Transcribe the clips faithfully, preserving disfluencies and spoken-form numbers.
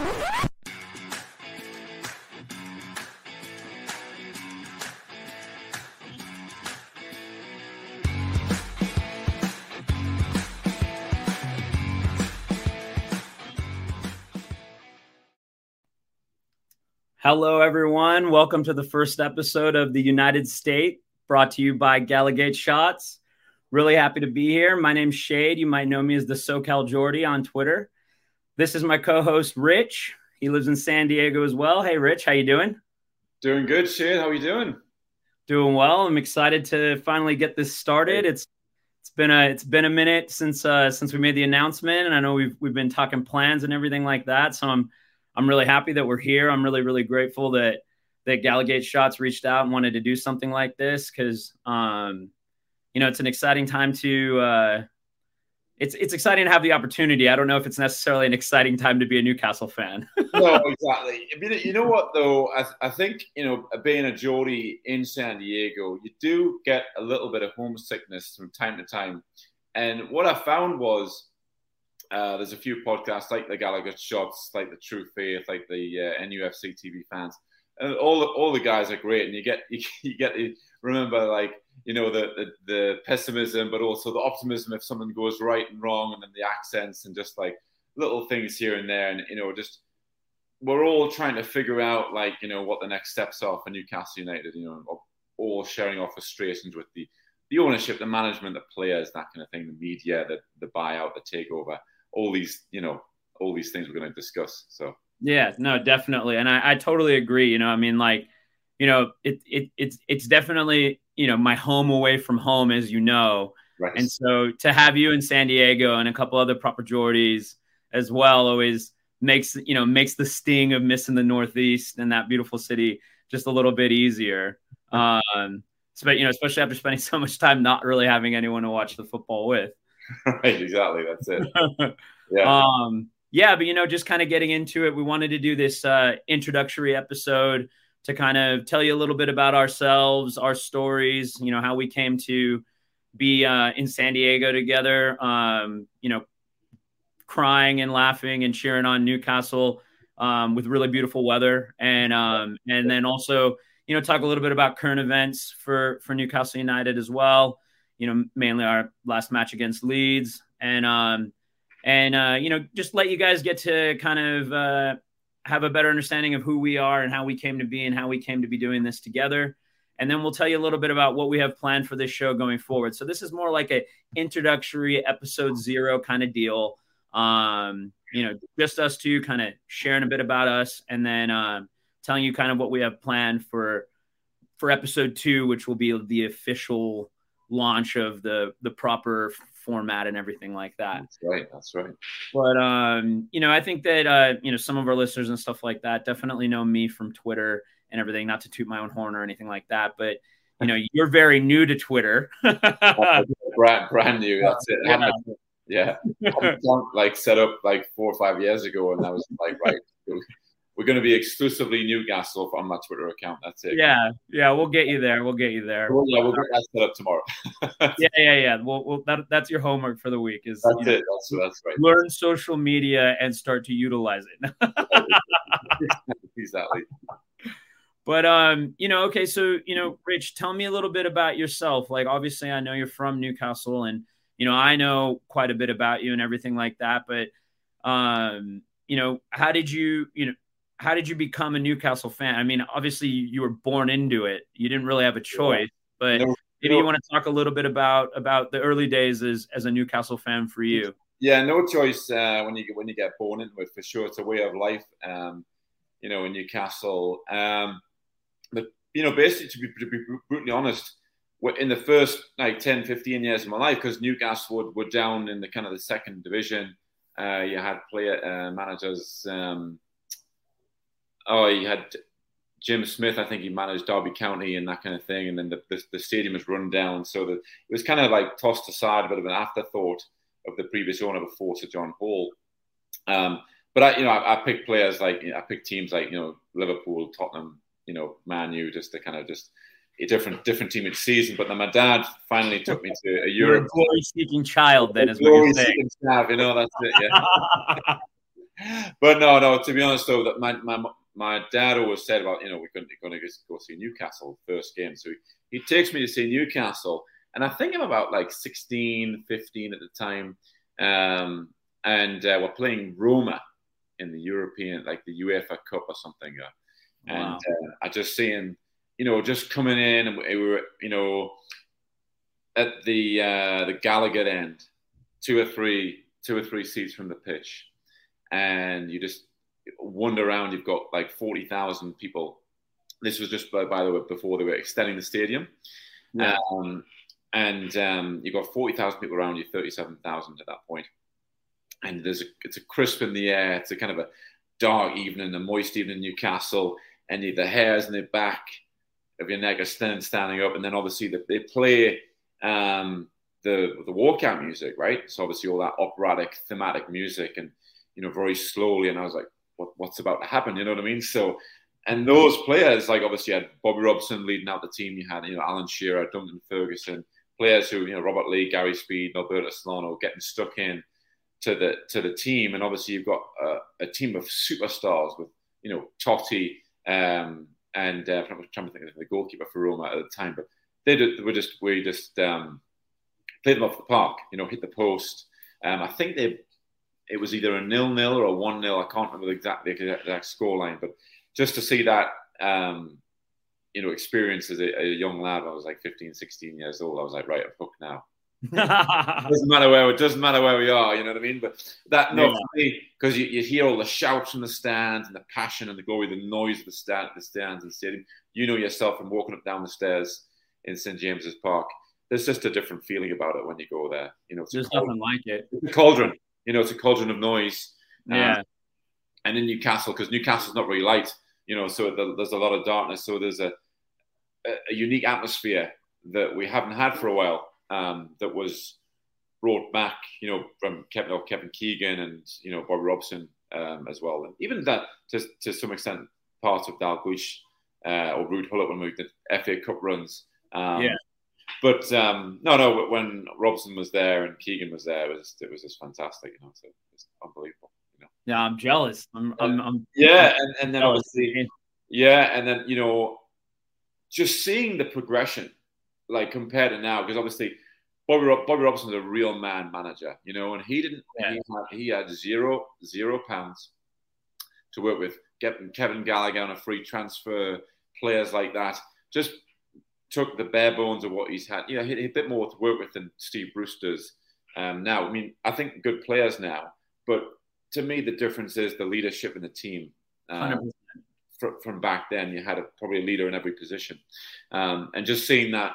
Hello, everyone. Welcome to the first episode of the United State, brought to you by Gallagate Shots. Really happy to be here. My name's Shade. You might know me as the SoCal Jordy on Twitter. This is my co-host, Rich. He lives in San Diego as well. Hey, Rich, how you doing? Doing good, Shade. How are you doing? Doing well. I'm excited to finally get this started. It's it's been a it's been a minute since uh, since we made the announcement, and I know we've we've been talking plans and everything like that. So I'm I'm really happy that we're here. I'm really, really grateful that that Gallagate Shots reached out and wanted to do something like this because, um, you know, it's an exciting time to uh, it's it's exciting to have the opportunity. I don't know if it's necessarily an exciting time to be a Newcastle fan. No, exactly. You know what, though? I, I think, you know, being a Geordie in San Diego, you do get a little bit of homesickness from time to time. And what I found was, Uh, there's a few podcasts like the Gallagher Shots, like the True Faith, like the uh, N U F C T V fans. And all the, all the guys are great, and you get you, you get to remember, like, you know, the, the the pessimism, but also the optimism if something goes right and wrong, and then the accents and just like little things here and there, and you know, just we're all trying to figure out, like, you know, what the next steps are for Newcastle United. You know, all sharing our frustrations with the the ownership, the management, the players, that kind of thing, the media, the the buyout, the takeover. All these, you know, all these things we're going to discuss. So yeah, no, definitely, and I, I totally agree. You know, I mean, like, you know, it it it's it's definitely, you know, my home away from home, as you know, right. And so to have you in San Diego and a couple other proper Geordies as well always makes you know makes the sting of missing the Northeast and that beautiful city just a little bit easier. Um, so, you know, especially after spending so much time not really having anyone to watch the football with. Right, exactly. That's it. Yeah. Um, yeah, but, you know, just kind of getting into it, we wanted to do this uh, introductory episode to kind of tell you a little bit about ourselves, our stories, you know, how we came to be uh, in San Diego together, um, you know, crying and laughing and cheering on Newcastle um, with really beautiful weather. And um, and then also, you know, talk a little bit about current events for, for Newcastle United as well. You know, mainly our last match against Leeds, and um, and uh, you know, just let you guys get to kind of uh, have a better understanding of who we are and how we came to be and how we came to be doing this together. And then we'll tell you a little bit about what we have planned for this show going forward. So this is more like a introductory episode zero kind of deal. Um, you know, just us two kind of sharing a bit about us, and then um, telling you kind of what we have planned for for episode two, which will be the official launch of the the proper format and everything like that. That's right. That's right. But um, you know, I think that uh, you know, some of our listeners and stuff like that definitely know me from Twitter and everything. Not to toot my own horn or anything like that, but you know, you're very new to Twitter. brand, brand new. That's it. Yeah. Yeah. yeah. Like set up like four or five years ago, and I was like, right. We're going to be exclusively Newcastle on my Twitter account. That's it. Yeah, yeah, we'll get you there. We'll get you there. Well, yeah, we'll get that set up tomorrow. yeah, yeah, yeah. Well, well that, that's your homework for the week. Is that's you know, it. That's, that's right. Learn social media and start to utilize it. Exactly. But um, you know, okay, so you know, Rich, tell me a little bit about yourself. Like, obviously, I know you're from Newcastle, and you know, I know quite a bit about you and everything like that. But um, you know, how did you, you know? How did you become a Newcastle fan? I mean, obviously you were born into it. You didn't really have a choice, but no, maybe no. you want to talk a little bit about, about the early days as, as a Newcastle fan for you. Yeah, no choice uh, when you when you get born into it, for sure. It's a way of life, um, you know, in Newcastle. Um, but, you know, basically, to be, to be brutally honest, in the first like ten, fifteen years of my life, because Newcastle were, were down in the kind of the second division, uh, you had player uh, managers. Um, Oh, he had Jim Smith. I think he managed Derby County and that kind of thing. And then the, the, the stadium was run down. So that it was kind of like tossed aside, a bit of an afterthought of the previous owner before Sir John Hall. Um, but I, you know, I, I picked players like, you know, I picked teams like, you know, Liverpool, Tottenham, you know, Man U, just to kind of just a different different team each season. But then my dad finally took me to a Europe. Glory-seeking child, then, is what you're saying. Child, you know, that's it, yeah. But no, no. To be honest, though, that my my my dad always said about, you know, we're going to, going to go see Newcastle first game. So he, he takes me to see Newcastle, and I think I'm about like sixteen, fifteen at the time, um, and uh, we're playing Roma in the European, like the UEFA Cup or something. Uh, and wow. uh, I just seeing, you know, just coming in, and we were, you know, at the uh, the Gallagher end, two or three, two or three seats from the pitch, and you just wander around. You've got like forty thousand people. This was just by, by the way before they were extending the stadium, yeah. um, and um, you've got forty thousand people around you, thirty-seven thousand at that point. And there's a, it's a crisp in the air. It's a kind of a dark evening, a moist evening in Newcastle, and you, the hairs in the back of your neck are stand, standing up. And then obviously the, they play um, the the walkout music, right? So obviously all that operatic, thematic music, and you know, very slowly. And I was like, what, what's about to happen? You know what I mean? So, and those players, like obviously you had Bobby Robson leading out the team. You had, you know, Alan Shearer, Duncan Ferguson, players who, you know, Robert Lee, Gary Speed, Alberto Solano getting stuck in to the to the team. And obviously you've got a, a team of superstars with, you know, Totti um, and uh, I'm trying to think of the goalkeeper for Roma at the time, but they, did, they were just we just um, played them off the park, you know, hit the post. Um, I think they it was either a nil-nil or a one-nil. I can't remember the exact the exact scoreline, but just to see that um, you know, experience as a, a young lad, I was like fifteen, sixteen years old. I was like, right, I'm hooked now. doesn't matter where it doesn't matter where we are, you know what I mean? But that no, yeah. because you, you hear all the shouts from the stands and the passion and the glory, the noise of the stand, the stands and the stadium. You know yourself from walking up down the stairs in Saint James's Park. There's just a different feeling about it when you go there. You know, it's there's nothing like it. It's a cauldron. You know, it's a cauldron of noise. Yeah. Um, and in Newcastle, because Newcastle's not very light, you know, so the, there's a lot of darkness. So there's a, a, a unique atmosphere that we haven't had for a while. Um, that was brought back, you know, from Kevin, oh, Kevin Keegan and, you know, Bobby Robson um, as well. And even that, to, to some extent, part of Dalglish uh, or Ruud Gullit when we did F A Cup runs. Um, yeah. But um, no, no, when Robson was there and Keegan was there, it was, it was just fantastic, you know, so it was unbelievable. You know? Yeah, I'm jealous. I'm, I'm, I'm yeah, and, and then obviously, yeah, and then, you know, just seeing the progression, like compared to now, because obviously Bobby, Bobby Robson's a real man manager, you know, and he didn't, yeah. he, had, he had zero, zero pounds to work with. Getting Kevin Gallagher on a free transfer, players like that, just took the bare bones of what he's had. You know, he, he had a bit more to work with than Steve Brewster's um, now. I mean, I think good players now, but to me, the difference is the leadership in the team. Um, from, from back then, you had a, probably a leader in every position. Um, and just seeing that,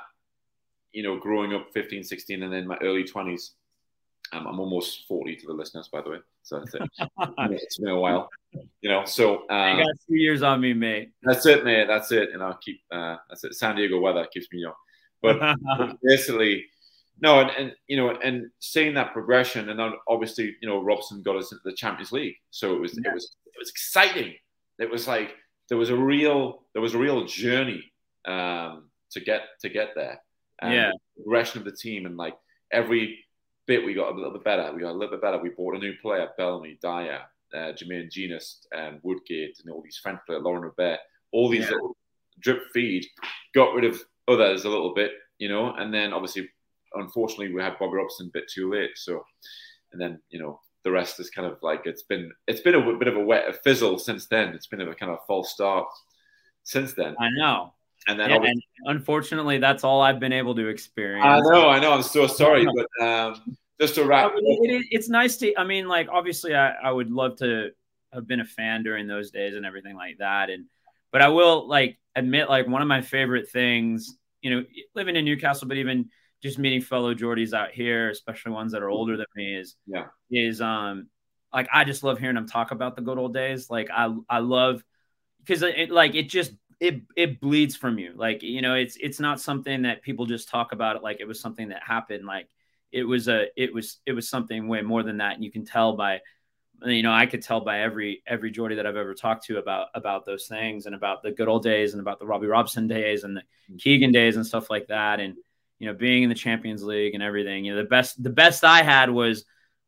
you know, growing up fifteen, sixteen, and then my early twenties. Um, I'm almost forty to the listeners, by the way. So that's it. It's been a while, you know. So um, you got two years on me, mate. That's it, mate. That's it. And I'll keep. Uh, that's it. San Diego weather keeps me young. But basically, no, and, and you know, and seeing that progression, and then obviously, you know, Robson got us into the Champions League, so it was, yeah. it was, it was exciting. It was like there was a real, there was a real journey um, to get to get there. Um, yeah, the progression of the team, and like every bit we got a little bit better. We got a little bit better. We bought a new player, Bellamy, Dyer, uh, Jermaine Genius, and Woodgate, and all these French players, Laurent Robert, all these yeah. little drip feed. Got rid of others a little bit, you know, and then obviously, unfortunately, we had Bobby Robson a bit too late. So, and then you know, the rest is kind of like it's been it's been a bit of a wet a fizzle since then. It's been a kind of false start since then. I know. And then, yeah, and unfortunately, that's all I've been able to experience. I know, I know. I'm so sorry, but um, just to wrap. I mean, it, it, it's nice to. I mean, like obviously, I, I would love to have been a fan during those days and everything like that. And but I will like admit, like one of my favorite things, you know, living in Newcastle, but even just meeting fellow Geordies out here, especially ones that are older than me, is yeah, is um like I just love hearing them talk about the good old days. Like I I love because it like it just. It it bleeds from you. Like, you know, it's it's not something that people just talk about it like it was something that happened. Like it was a it was it was something way more than that. And you can tell by, you know, I could tell by every every Geordie that I've ever talked to about about those things and about the good old days and about the Robbie Robson days and the Keegan days and stuff like that. And, you know, being in the Champions League and everything. You know, the best the best I had was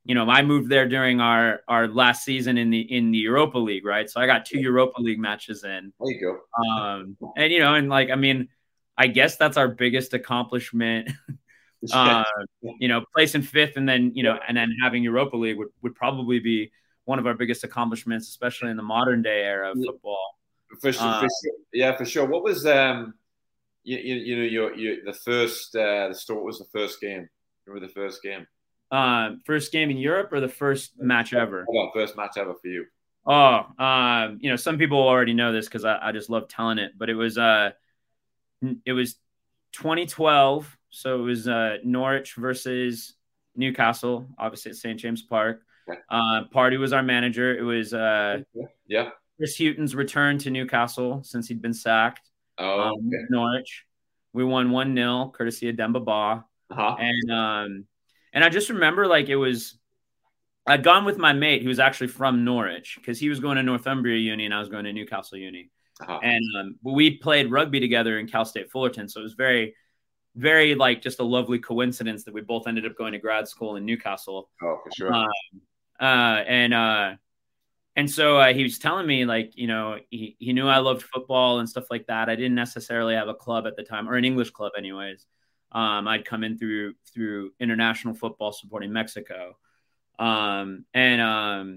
you know, I moved there during our our last season in the in the Europa League, right? So I got two Europa League matches in. There you go. Um, and you know, and like I mean, I guess that's our biggest accomplishment. uh, you know, placing fifth and then you know, and then having Europa League would, would probably be one of our biggest accomplishments, especially in the modern day era of football. For sure, uh, for sure. Yeah, for sure. What was um, you, you, you know, your your the first uh, the store was the first game. Remember the first game? Uh, first game in Europe or the first match ever? Oh, first match ever for you. Oh, um, you know, some people already know this because I, I just love telling it, but it was uh, it was twenty twelve, so it was uh, Norwich versus Newcastle, obviously at Saint James Park. Okay. Uh, Party was our manager. It was uh, yeah, Chris Hughton's return to Newcastle since he'd been sacked. Oh, um, okay. Norwich. We won one nil, courtesy of Demba Ba. Uh-huh. And um, and I just remember like it was. I'd gone with my mate who was actually from Norwich because he was going to Northumbria Uni and I was going to Newcastle Uni. Uh-huh. And um, we played rugby together in Cal State Fullerton. So it was very, very like just a lovely coincidence that we both ended up going to grad school in Newcastle. Oh, for sure. Um, uh, and uh, and so uh, he was telling me like, you know, he, he knew I loved football and stuff like that. I didn't necessarily have a club at the time, or an English club anyways. Um, I'd come in through through international football supporting Mexico. Um, and, um,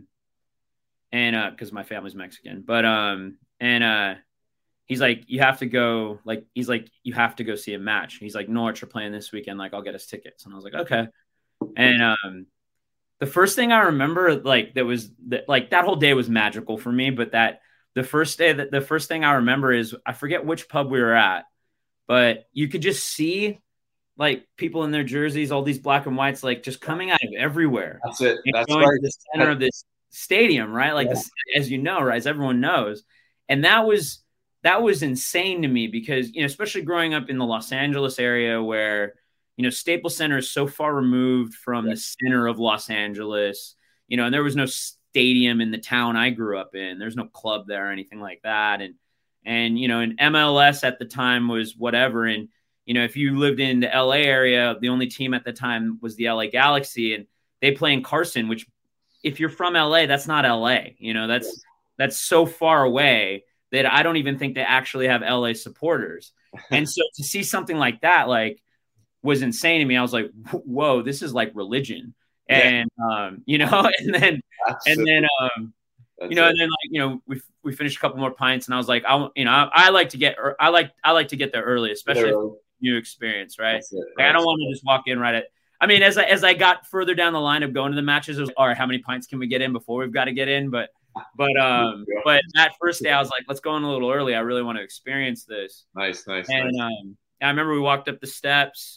and, uh, cause my family's Mexican, but, um, and, uh, he's like, you have to go, like, he's like, you have to go see a match. He's like, Norwich are playing this weekend. Like, I'll get us tickets. And I was like, okay. And, um, the first thing I remember, like, that was that, like, that whole day was magical for me, but that the first day that the first thing I remember is I forget which pub we were at, but you could just see like people in their jerseys, all these black and whites, like just coming out of everywhere. That's it. That's going right. to the center of this stadium, right? Like, yeah. this, as you know, right, as everyone knows. And that was, that was insane to me because, you know, especially growing up in the Los Angeles area where, you know, Staples Center is so far removed from yeah. the center of Los Angeles, you know, and there was no stadium in the town I grew up in. There's no club there or anything like that. And, and, you know, and M L S at the time was whatever. And, you know, if you lived in the L A area, the only team at the time was the L A Galaxy, and they play in Carson, which if you're from L A, that's not L A. You know, that's that's so far away that I don't even think they actually have L A supporters. And so to see something like that, like, was insane to me. I was like, whoa, this is like religion. And, yeah. um, you know, and then, that's and then, um, That's you know, it. And then like, you know, we we finished a couple more pints and I was like, I, you know, I, I like to get, I like, I like to get there early, especially if it's a new experience. Right. Like, I don't want to just walk in right at, I mean, as I, as I got further down the line of going to the matches, it was, all right, how many pints can we get in before we've got to get in? But, but, um, but that first day I was like, let's go in a little early. I really want to experience this. Nice, nice. And, nice. um, I remember we walked up the steps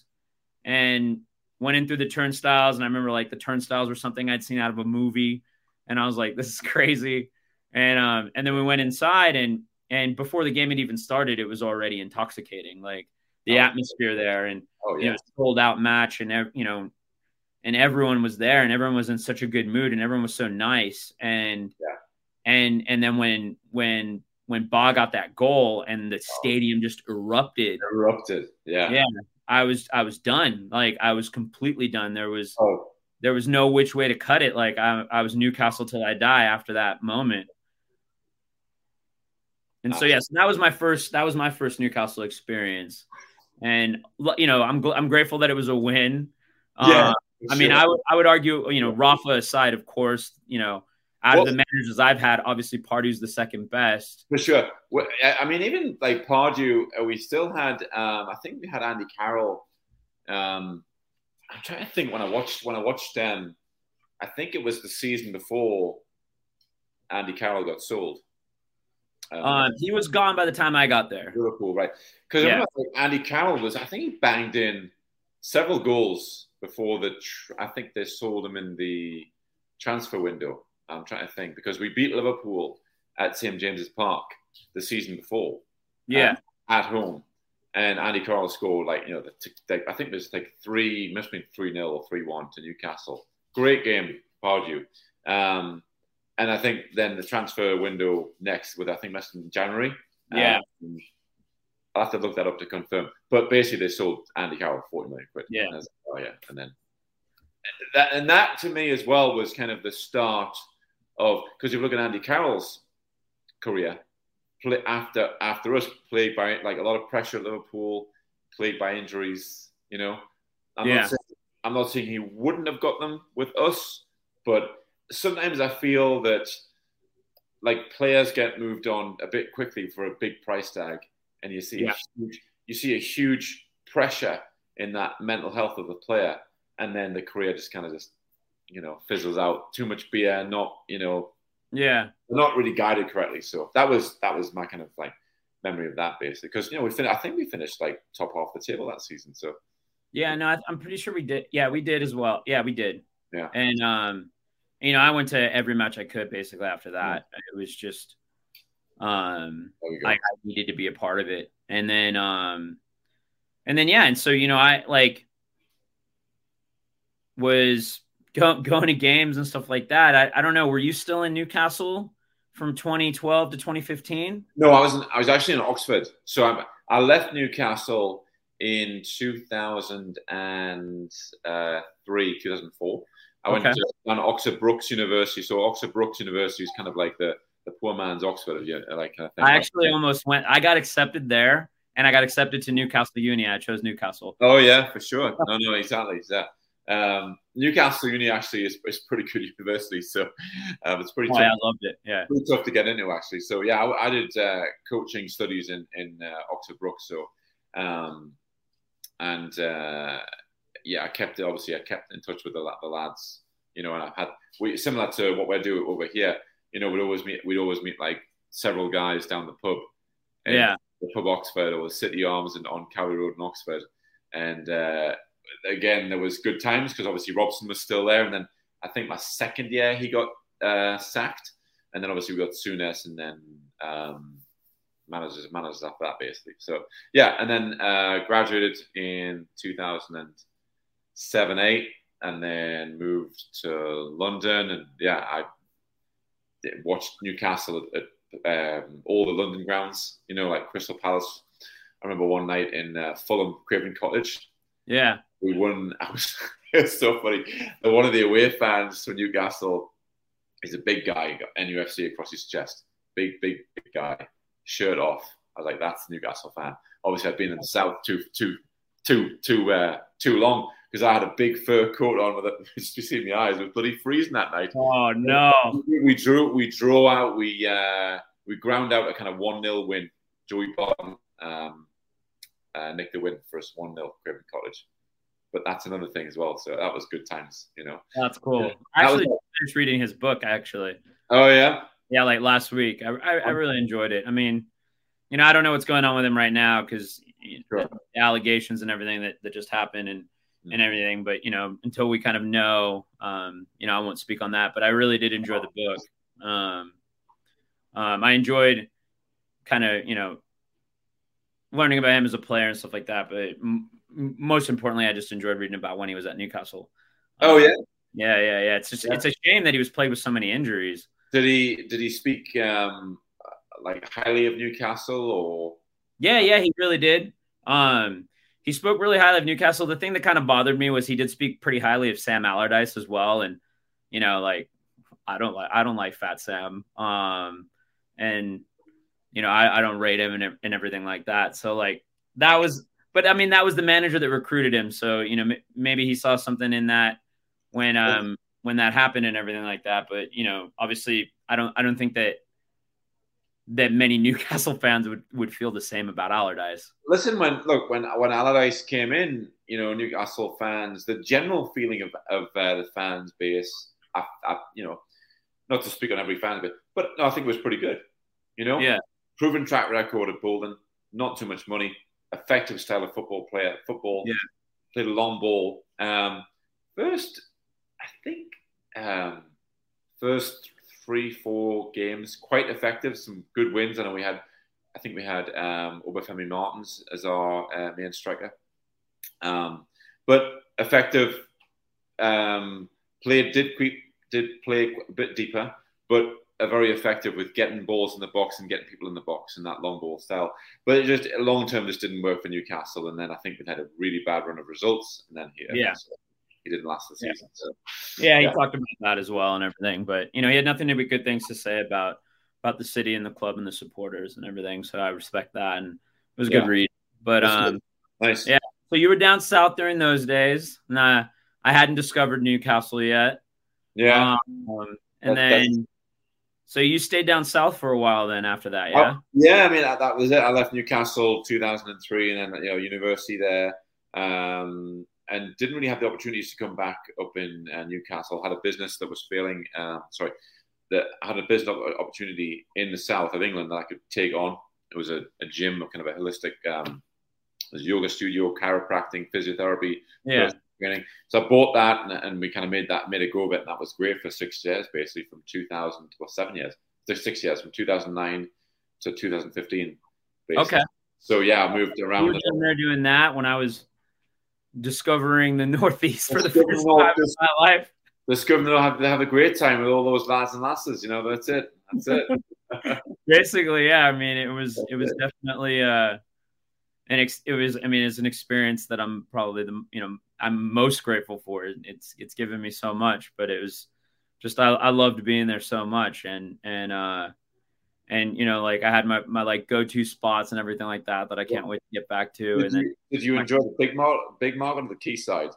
and went in through the turnstiles. And I remember like the turnstiles were something I'd seen out of a movie. And I was like, this is crazy. And, um, and then we went inside and, and before the game had even started, it was already intoxicating. Like the oh, atmosphere there and, oh, yeah. you know, it was a sold out match and, you know, and everyone was there and everyone was in such a good mood and everyone was so nice. And, yeah. and, and then when, when, when Ba got that goal and the stadium just erupted, erupted. Yeah. Yeah. I was, I was done. Like I was completely done. There was, oh. there was no which way to cut it. Like I, I was Newcastle till I die after that moment. And so, yes, that was my first, that was my first Newcastle experience. And, you know, I'm, I'm grateful that it was a win. Yeah. Uh, I mean, I would, I would argue, you know, Rafa aside, of course, you know, out well, of the managers I've had, obviously Pardew's the second best. For sure. Well, I mean, even like Pardew, we still had, um, I think we had Andy Carroll. Um, I'm trying to think when I watched, when I watched them, um, I think it was the season before Andy Carroll got sold. Um, um, he was gone by the time I got there. Liverpool, right? Because yeah. I remember like Andy Carroll was, I think he banged in several goals before the, tr- I think they sold him in the transfer window. I'm trying to think because we beat Liverpool at Saint James's Park the season before. Yeah. Um, at home. And Andy Carroll scored like, you know, the, the, I think it was like three, must have been three nil or three one to Newcastle. Great game, Pardew. Um, and I think then the transfer window next with, I think, must have been January. Yeah. Um, I'll have to look that up to confirm. But basically, they sold Andy Carroll for forty million quid. Yeah. Was, oh, yeah. And then. that, and that to me as well was kind of the start of, because you look at Andy Carroll's career, play, after after us, played by like a lot of pressure at Liverpool, plagued by injuries. You know, I'm Yeah. not saying, I'm not saying he wouldn't have got them with us, but sometimes I feel that like players get moved on a bit quickly for a big price tag, and you see Yeah. a huge, you see a huge pressure in that mental health of the player, and then the career just kind of just you know fizzles out. Too much beer, not you know, Yeah. not really guided correctly. So that was that was my kind of like memory of that basically, because you know we fin- I think we finished like top half the table that season. So Yeah, no, I, I'm pretty sure we did. Yeah, we did as well. Yeah, we did. yeah, And um, you know, I went to every match I could basically after that. Yeah. It was just um there we go. I, I needed to be a part of it. And then um and then yeah, and so you know, I like was go, going to games and stuff like that. I, I don't know, were you still in Newcastle from twenty twelve to twenty fifteen? No, I was in, I was actually in Oxford. So I'm, I left Newcastle in two thousand three, two thousand four. I went Okay. to an Oxford Brookes University. So Oxford Brookes University is kind of like the, the poor man's Oxford, yeah, like kind of thing. I actually almost went. I got accepted there, and I got accepted to Newcastle Uni. I chose Newcastle. Oh yeah, for sure. No, no, exactly. Yeah. Um, Newcastle Uni actually is, is pretty good university, so um, it's pretty Oh, tough. yeah, I loved it. Yeah, pretty tough to get into actually. So yeah, I, I did uh, coaching studies in in uh, Oxford Brookes. So um, and uh, yeah, I kept it. Obviously, I kept in touch with the, the lads. You know, and I've had we similar to what we do over here. You know, we'd always meet. We'd always meet like several guys down the pub. In yeah, the pub Oxford or the City Arms and on Cowie Road in Oxford, and uh, again there was good times because obviously Robson was still there, and then I think my second year he got uh, sacked, and then obviously we got Souness, and then um, managers managers after that basically. So yeah, and then uh, graduated in two thousand seven, eight, and then moved to London, and yeah, I watched Newcastle at, at um, all the London grounds, you know, like Crystal Palace. I remember one night in uh, Fulham, Craven Cottage. yeah. We won. I was, it was so funny. One of the away fans for Newcastle is a big guy, got N U F C across his chest. Big, big, big guy, shirt off. I was like, that's the Newcastle fan. Obviously, I'd been in the South too, too, too, too, uh, too long because I had a big fur coat on with it. You see my eyes. It was bloody freezing that night. Oh no! We, we drew. We draw out. We uh, we ground out a kind of one nil win. Joey Barton um, uh, nicked the win for us, one nil Craven Cottage. But that's another thing as well. So that was good times, you know. That's cool. Yeah. I actually was, finished reading his book. Actually. Oh yeah. Yeah, like last week. I, I I really enjoyed it. I mean, you know, I don't know what's going on with him right now because sure. the allegations and everything that, that just happened and mm-hmm. and everything. But you know, until we kind of know, um, you know, I won't speak on that. But I really did enjoy the book. Um, um, I enjoyed kind of you know learning about him as a player and stuff like that. But m- most importantly, I just enjoyed reading about when he was at Newcastle. Um, oh yeah, yeah, yeah, yeah. It's just yeah. it's a shame that he was plagued with so many injuries. Did he did he speak um, like highly of Newcastle or? Yeah, yeah, he really did. Um, he spoke really highly of Newcastle. The thing that kind of bothered me was he did speak pretty highly of Sam Allardyce as well, and you know, like I don't like I don't like Fat Sam, um, and you know I, I don't rate him and, and everything like that. So like that was, but I mean that was the manager that recruited him. So you know m- maybe he saw something in that when um. when that happened and everything like that. But, you know, obviously I don't, I don't think that, that many Newcastle fans would, would feel the same about Allardyce. Listen, when, look, when, when Allardyce came in, you know, Newcastle fans, the general feeling of, of uh, the fans base, I, I, you know, not to speak on every fan, but, but no, I think it was pretty good, you know, yeah, proven track record at Bolton, not too much money, effective style of football player, football, yeah. played a long ball. Um, first, I think um, first three, four games, quite effective, some good wins. I know we had, I think we had um, Obafemi Martins as our uh, main striker. Um, but effective, um, played, did, did play a bit deeper, but are very effective with getting balls in the box and getting people in the box and that long ball style. But it just long term just didn't work for Newcastle. And then I think we had a really bad run of results. And then here, yeah. So, he didn't last the season. Yeah. So, yeah, he yeah. talked about that as well and everything. But you know, he had nothing but good things to say about about the city and the club and the supporters and everything. So I respect that, and it was a Yeah. good read. But That's um, good. Nice. Yeah. So you were down south during those days, and I, I hadn't discovered Newcastle yet. Yeah. Um, and that, then, so you stayed down south for a while. Then after that, yeah. Oh, yeah, I mean that, that was it. I left Newcastle two thousand three, and then you know university there, um, and didn't really have the opportunities to come back up in uh, Newcastle. Had a business that was failing. Uh, sorry, that had a business opportunity in the south of England that I could take on. It was a, a gym, kind of a holistic. Um, There's a yoga studio, chiropractic, physiotherapy. Yeah. So I bought that, and, and we kind of made that, made a go of it, and that was great for six years, basically from two thousand, well, seven years, six years, from two thousand nine to two thousand fifteen. Basically. Okay. So yeah, I moved around. You were down there doing that when I was discovering the Northeast for the first time in my life. Discovering they'll have, they have a great time with all those lads and lasses. You know, that's it. That's it. Basically, yeah. I mean, it was that's it was it. definitely uh, an ex- it was. I mean, it's an experience that I'm probably the you know I'm most grateful for. It's it's given me so much, but it was just I, I loved being there so much, and and uh, and you know like I had my, my like go to spots and everything like that that I can't wait to get back to. Did and then you, did you enjoy the big market, big market, or the quayside?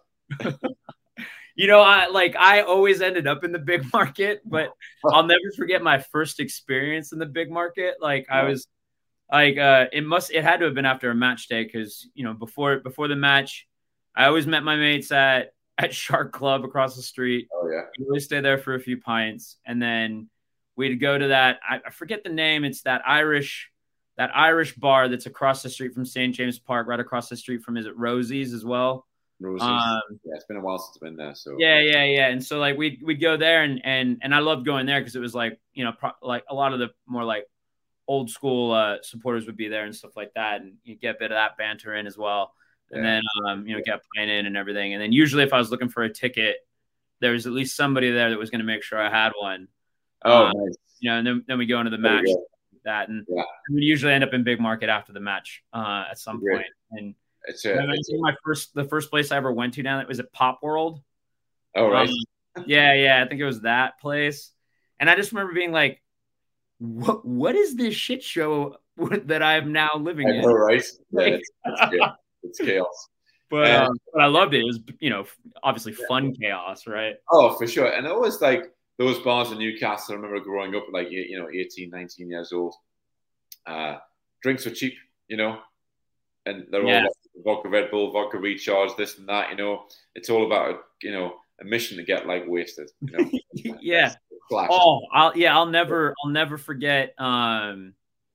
You know, I like I always ended up in the big market, but I'll never forget my first experience in the big market. Like I was like, uh, it must, it had to have been after a match day. Cause you know, before, before the match, I always met my mates at, at Shark Club across the street. Oh yeah. We always stay there for a few pints. And then we'd go to that, I, I forget the name. It's that Irish, that Irish bar that's across the street from Saint James Park, right across the street from, is it Rosie's as well? Roses. Um, yeah, it's been a while since I've been there. So yeah, yeah, yeah. And so like we'd we'd go there, and and and I loved going there because it was like you know pro- like a lot of the more like old school uh, supporters would be there and stuff like that, and you get a bit of that banter in as well. And yeah. then um, you know get playing in and everything. And then usually if I was looking for a ticket, there was at least somebody there that was going to make sure I had one. Oh, um, nice. You know, and then then we go into the match like that, and yeah. we usually end up in big market after the match uh, at some Great. point. And It's, a, it's my first, the first place I ever went to down there was at Pop World. Oh, right. Um, yeah, yeah. I think it was that place. And I just remember being like, what, what is this shit show that I am now living I in? know, right? Yeah, Like, it's, it's, it's chaos. But, um, um, but I loved it. It was, you know, obviously fun yeah. chaos, right? Oh, for sure. And always like those bars in Newcastle, I remember growing up like, you know, eighteen, nineteen years old. Uh, drinks were cheap, you know, and they're yeah. all vodka Red Bull, vodka Recharge, this and that, you know. It's all about, you know, a mission to get like wasted, you know. yeah. Oh, I'll yeah, I'll never I'll never forget um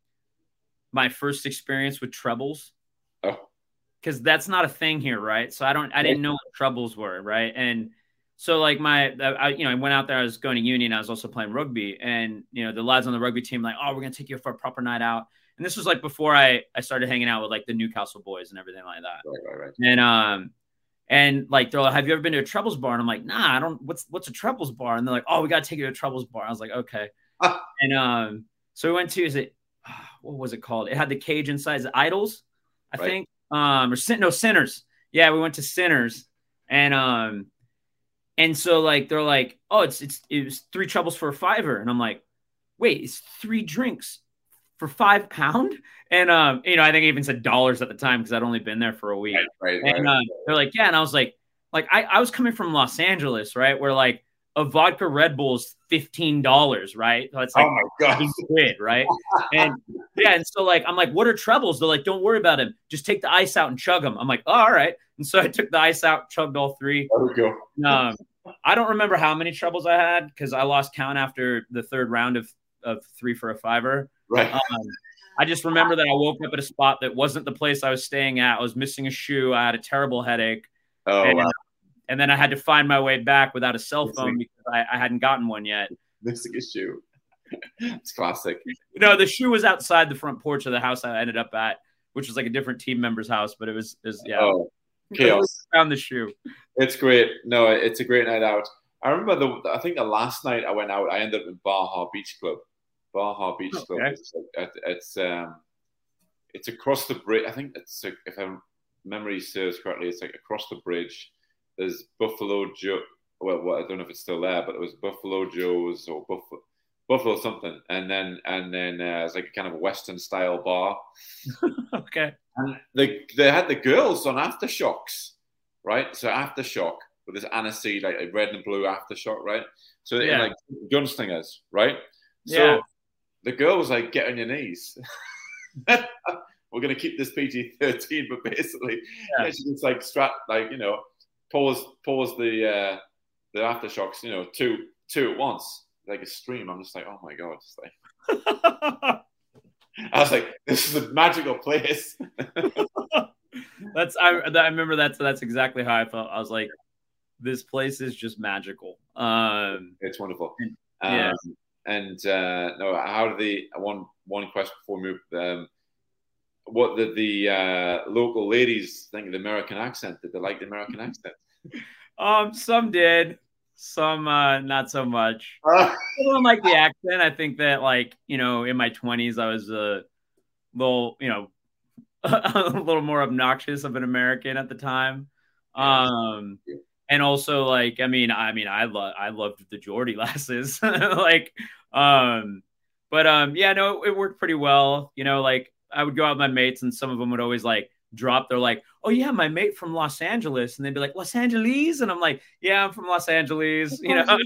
my first experience with trebles. Oh. Cuz that's not a thing here, right? So I don't I didn't know what trebles were, right? And so like my I you know, I went out there, I was going to uni, and I was also playing rugby, and you know, the lads on the rugby team like, "Oh, we're going to take you for a proper night out." And this was like before I, I started hanging out with like the Newcastle boys and everything like that. Right, right, right. And um, and like they're like, "Have you ever been to a trebles bar?" And I'm like, "Nah, I don't. What's what's a trebles bar?" And they're like, "Oh, we got to take you to a trebles bar." I was like, "Okay." and um, so we went to is it what was it called? It had the cage inside. Is it Idols? I right. think um or sin no Sinners. Yeah, we went to Sinners, and um, and so like they're like, "Oh, it's it's it was three trebles for a fiver," and I'm like, "Wait, it's three drinks for five pound?" And, um, you know, I think I even said dollars at the time because I'd only been there for a week. Right, right, and right. Uh, they're like, yeah. And I was like, like, I, I was coming from Los Angeles, right? Where like a vodka Red Bull is fifteen dollars, right? So it's like, oh my God, quid, right? and yeah. And so like, I'm like, what are trebles? They're like, don't worry about them. Just take the ice out and chug them. I'm like, oh, all right. And so I took the ice out, chugged all three. There we go. Um, I don't remember how many trebles I had because I lost count after the third round of, of three for a fiver. Right. Um, I just remember that I woke up at a spot that wasn't the place I was staying at. I was missing a shoe. I had a terrible headache. Oh, and, wow. And then I had to find my way back without a cell phone because I, I hadn't gotten one yet. Missing a shoe. It's classic. You know, the shoe was outside the front porch of the house I ended up at, which was like a different team member's house, but it was, it was yeah. Oh, chaos. I found the shoe. It's great. No, it's a great night out. I remember the, I think the last night I went out, I ended up in Baja Beach Club. Baja Beach Club. Okay. It's, it's um, it's across the bridge. I think it's if I memory serves correctly, it's like across the bridge there's Buffalo Joe. Well, well, I don't know if it's still there, but it was Buffalo Joe's or Buffalo Buffalo something, and then and then uh, it's like a kind of a Western style bar. Okay. And they they had the girls on aftershocks, right? So aftershock with this Annecy like a red and blue aftershock, right? So they're Yeah. like gunslingers, right? So Yeah. the girl was like, "Get on your knees." We're gonna keep this P G thirteen, but basically, Yeah. yeah, she just like strap, like you know, pause, pause the uh, the aftershocks, you know, two two at once, like a stream. I'm just like, oh my god, it's like. I was like, this is a magical place. That's I, I remember that's that's exactly how I felt. I was like, this place is just magical. Um, it's wonderful. Yeah. Um, and uh, no, how do the one one question before we move? Um, what did the uh, local ladies think of the American accent? Did they like the American accent? Um, some did, some uh, not so much. Uh, I don't like the accent. I think that, like, you know, in my twenties, I was a little, you know, a little more obnoxious of an American at the time. Um, and also, like, I mean, I mean, I love, I loved the Geordie lasses, like, um, but um, yeah, no, it, it worked pretty well. You know, like I would go out with my mates, and some of them would always like drop. They're like, "Oh yeah, my mate from Los Angeles," and they'd be like, "Los Angeles," and I'm like, "Yeah, I'm from Los Angeles." You know,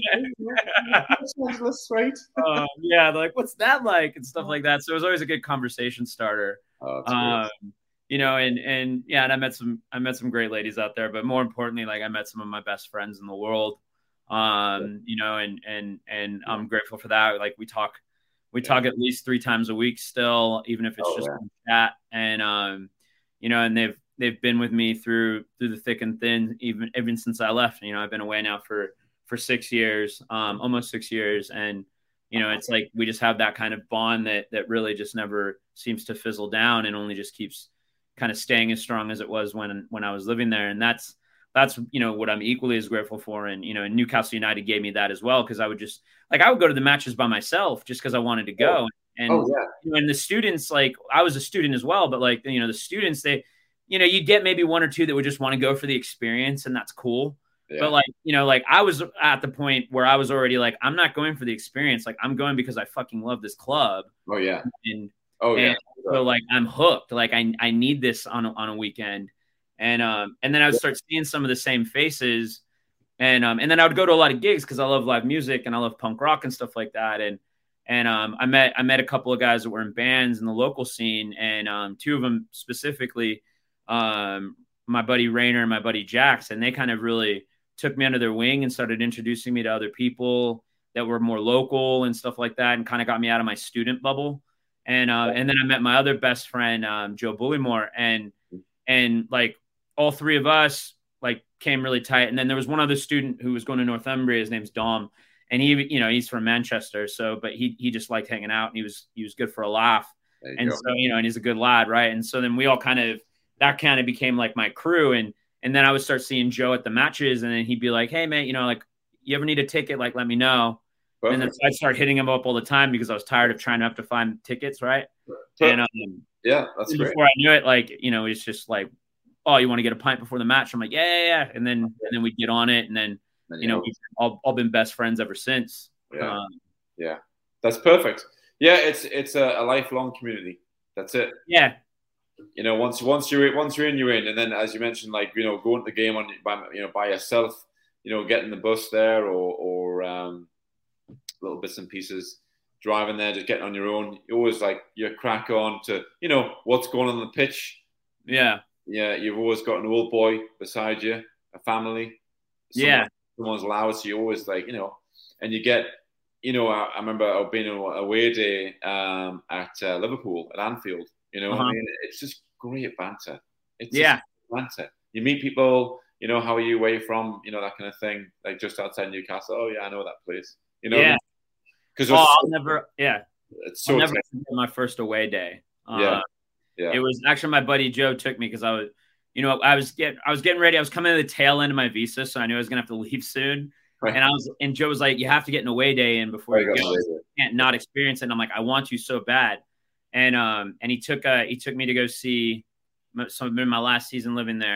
Los Angeles, right? um, yeah, they're like, "What's that like?" and stuff like that. So it was always a good conversation starter. Oh, um, you know, and and yeah, and I met some I met some great ladies out there, but more importantly, like I met some of my best friends in the world. Um, you know, and and and I'm grateful for that. Like we talk, we talk at least three times a week still, even if it's Oh, just yeah. chat. And um, you know, and they've they've been with me through through the thick and thin, even even since I left. You know, I've been away now for for six years, um, almost six years, and you know, it's like we just have that kind of bond that that really just never seems to fizzle down, and only just keeps kind of staying as strong as it was when when I was living there. And that's that's you know what I'm equally as grateful for. And you know, and Newcastle United gave me that as well, because I would just like I would go to the matches by myself just because I wanted to go. Oh. And Oh, yeah. you know, and the students, like I was a student as well, but like you know, the students, they you know, you get maybe one or two that would just want to go for the experience, and that's cool. Yeah. But like, you know, like I was at the point where I was already like, I'm not going for the experience. Like I'm going because I fucking love this club. Oh yeah. And oh and yeah. so like I'm hooked. Like I I need this on a, on a weekend. And um and then I would start seeing some of the same faces. And um and then I would go to a lot of gigs because I love live music and I love punk rock and stuff like that. And and um I met I met a couple of guys that were in bands in the local scene, and um two of them specifically, um my buddy Rainer and my buddy Jax, and they kind of really took me under their wing and started introducing me to other people that were more local and stuff like that, and kind of got me out of my student bubble. And uh, and then I met my other best friend, um, Joe Bullymore, and and like all three of us like came really tight. And then there was one other student who was going to Northumbria. His name's Dom, and he, you know, he's from Manchester. So, but he he just liked hanging out, and he was he was good for a laugh. And go. so, you know, and he's a good lad, right? And so then we all kind of that kind of became like my crew. And And then I would start seeing Joe at the matches, and then he'd be like, "Hey, man, you know, like, you ever need a ticket? Like, let me know." Perfect. And then I'd start hitting him up all the time because I was tired of trying to have to find tickets, right? Perfect. And um, yeah, that's great. Before I knew it, like, you know, it's just like, "Oh, you want to get a pint before the match?" I'm like, "Yeah, yeah, yeah." And then and then we'd get on it, and then, then you know, we've all, all been best friends ever since. Yeah, um, yeah, that's perfect. Yeah, it's it's a, a lifelong community. That's it. Yeah. You know, once once you're once you're in, you're in. And then, as you mentioned, like, you know, going to the game on by you know by yourself, you know, getting the bus there, or or um, little bits and pieces, driving there, just getting on your own. You always like you crack on to you know what's going on, on the pitch. Yeah, yeah. You've always got an old boy beside you, a family. Someone, yeah, someone's loud, so you always like you know, and you get. You know, I, I remember being on a away day um, at uh, Liverpool at Anfield. You know, uh-huh. I mean, it's just great banter. It's yeah, banter. You meet people. You know, how are you? Where you from? You know, that kind of thing. Like just outside Newcastle. Oh yeah, I know that place. You know, yeah. Because oh, I'll never. Yeah, it's so I'll never forget my first away day. Uh, yeah, yeah. It was actually my buddy Joe took me because I was, you know, I was getting, I was getting ready. I was coming to the tail end of my visa, so I knew I was gonna have to leave soon. Right. And I was, and Joe was like, "You have to get an away day in before oh, you go. You can't not experience it." And I'm like, "I want you so bad." And um, and he took uh, he took me to go see some in my last season living there.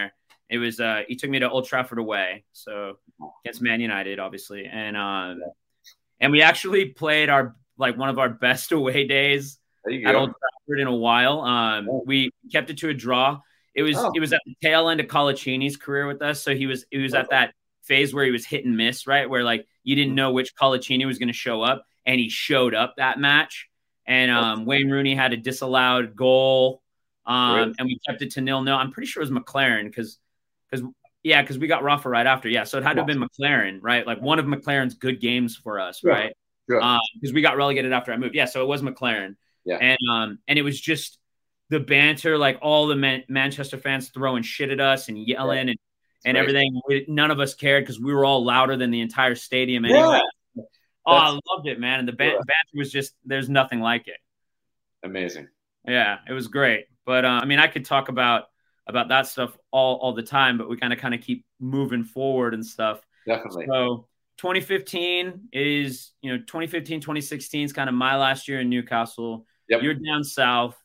It was uh, he took me to Old Trafford away, so against Man United, obviously, and um, and we actually played our like one of our best away days at Old Trafford in a while. Um, oh. We kept it to a draw. It was oh. it was at the tail end of Colaccini's career with us, so he was he was oh. at that phase where he was hit and miss, right? Where like you didn't know which Colaccini was going to show up, and he showed up that match. And um, Wayne Rooney had a disallowed goal, um, really? and we kept it to nil nil. I'm pretty sure it was McLaren because because yeah, because we got Rafa right after. Yeah, so it had to have been McLaren, right? Like one of McLaren's good games for us, yeah. right? Because yeah. um, we got relegated after I moved. Yeah, so it was McLaren. Yeah, and um, and it was just the banter, like all the Man- Manchester fans throwing shit at us and yelling yeah. and and right. everything. We, none of us cared because we were all louder than the entire stadium anyway. Yeah. Oh, I loved it, man. And the ban- yeah. banter was just, there's nothing like it. Amazing. Yeah, it was great. But, uh, I mean, I could talk about about that stuff all, all the time, but we kind of kind of keep moving forward and stuff. Definitely. So twenty fifteen is, you know, twenty fifteen, twenty sixteen is kind of my last year in Newcastle. Yep. You're down south.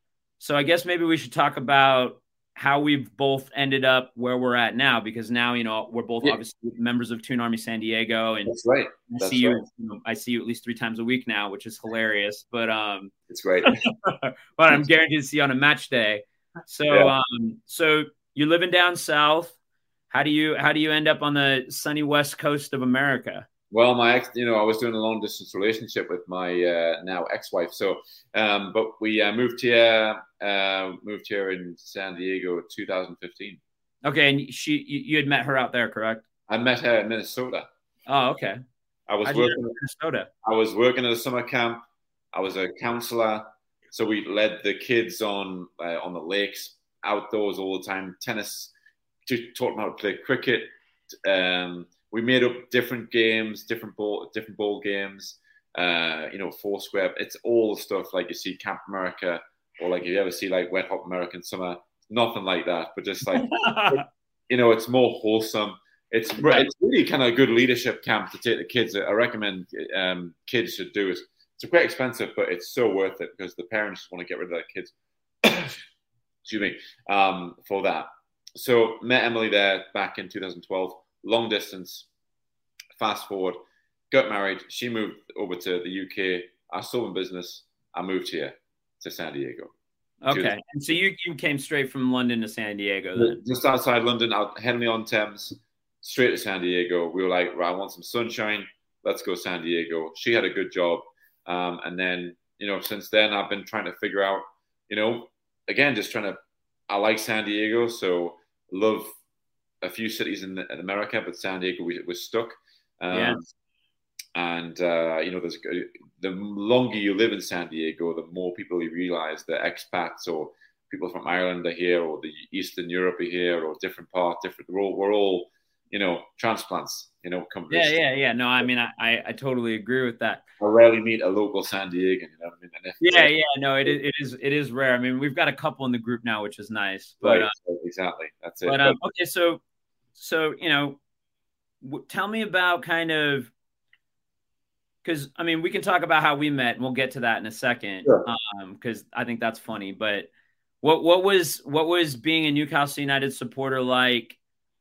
So I guess maybe we should talk about how we've both ended up where we're at now, because now, you know, we're both yeah. obviously members of Toon Army San Diego, and that's right. That's I see you, right. you know, I see you at least three times a week now, which is hilarious. But um, it's great. but I'm guaranteed to see you on a match day. So yeah. um, so you're living down south. How do you how do you end up on the sunny west coast of America? Well, my ex, you know, I was doing a long distance relationship with my uh, now ex-wife. So, um, but we uh, moved here, uh, moved here in San Diego in two thousand fifteen. Okay, and she, you, you had met her out there, correct? I met her in Minnesota. Oh, okay. I was How'd working in Minnesota. I was working at a summer camp. I was a counselor, so we led the kids on uh, on the lakes, outdoors all the time, tennis, to taught them how to play cricket. Um, We made up different games, different ball, different ball games. Uh, you know, Foursquare. It's all the stuff like you see Camp America, or like you ever see like Wet Hot American Summer. Nothing like that, but just like you know, it's more wholesome. It's Right. it's really kind of a good leadership camp to take the kids. I recommend um, kids should do it. It's quite expensive, but it's so worth it because the parents want to get rid of their kids. Excuse me, um, for that. So met Emily there back in two thousand twelve. Long distance, fast forward, got married. She moved over to the U K. I sold in business. I moved here to San Diego. Okay. And so you, you came straight from London to San Diego then? Just outside London, out Henley-on-Thames, straight to San Diego. We were like, right, I want some sunshine. Let's go San Diego. She had a good job. Um, and then, you know, since then I've been trying to figure out, you know, again, just trying to, I like San Diego. So love a few cities in, in America, but San Diego we was stuck. Um, yeah. And uh, you know, there's the longer you live in San Diego, the more people you realize that expats or people from Ireland are here, or the Eastern Europe are here, or different parts, different. We're all, we're all you know, transplants. You know, come. Yeah, yeah, yeah. No, I mean, I, I, I totally agree with that. I rarely meet a local San Diegan. You know what I mean? And if, yeah, yeah. No, it is, it is, it is rare. I mean, we've got a couple in the group now, which is nice. But right, uh, exactly, that's it. But um, okay, so. So, you know, w- tell me about kind of, because, I mean, we can talk about how we met, and we'll get to that in a second, sure. um, because I think that's funny. But what what was what was being a Newcastle United supporter like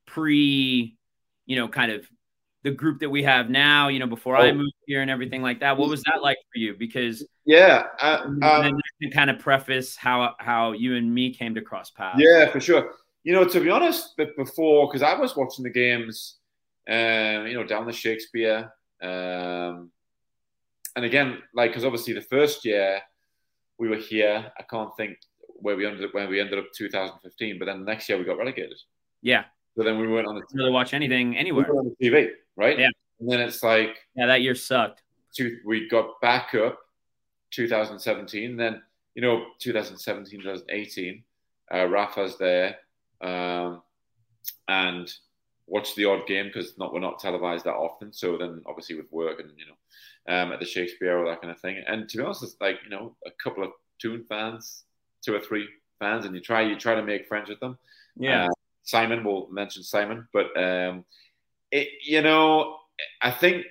pre, you know, kind of the group that we have now, you know, before oh. I moved here and everything like that? What was that like for you? Because yeah, uh, um, then you can kind of preface how how you and me came to cross paths. Yeah, for sure. You know, to be honest, but before, because I was watching the games, um, you know, down the Shakespeare, um, and again, like, because obviously the first year we were here, I can't think where we ended up when we ended up two thousand fifteen, but then the next year we got relegated. Yeah. So then we weren't on the didn't really watch anything anywhere. We were on the T V, right? Yeah. And then it's like, yeah, that year sucked. Two, we got back up two thousand seventeen, then you know, two thousand seventeen, twenty eighteen, uh, Rafa's there. Um, and watch the odd game because not we're not televised that often. So then, obviously, with work and you know, um, at the Shakespeare or that kind of thing. And to be honest, it's like you know, a couple of Toon fans, two or three fans, and you try you try to make friends with them. Yeah, uh, Simon will mention Simon, but um, it you know, I think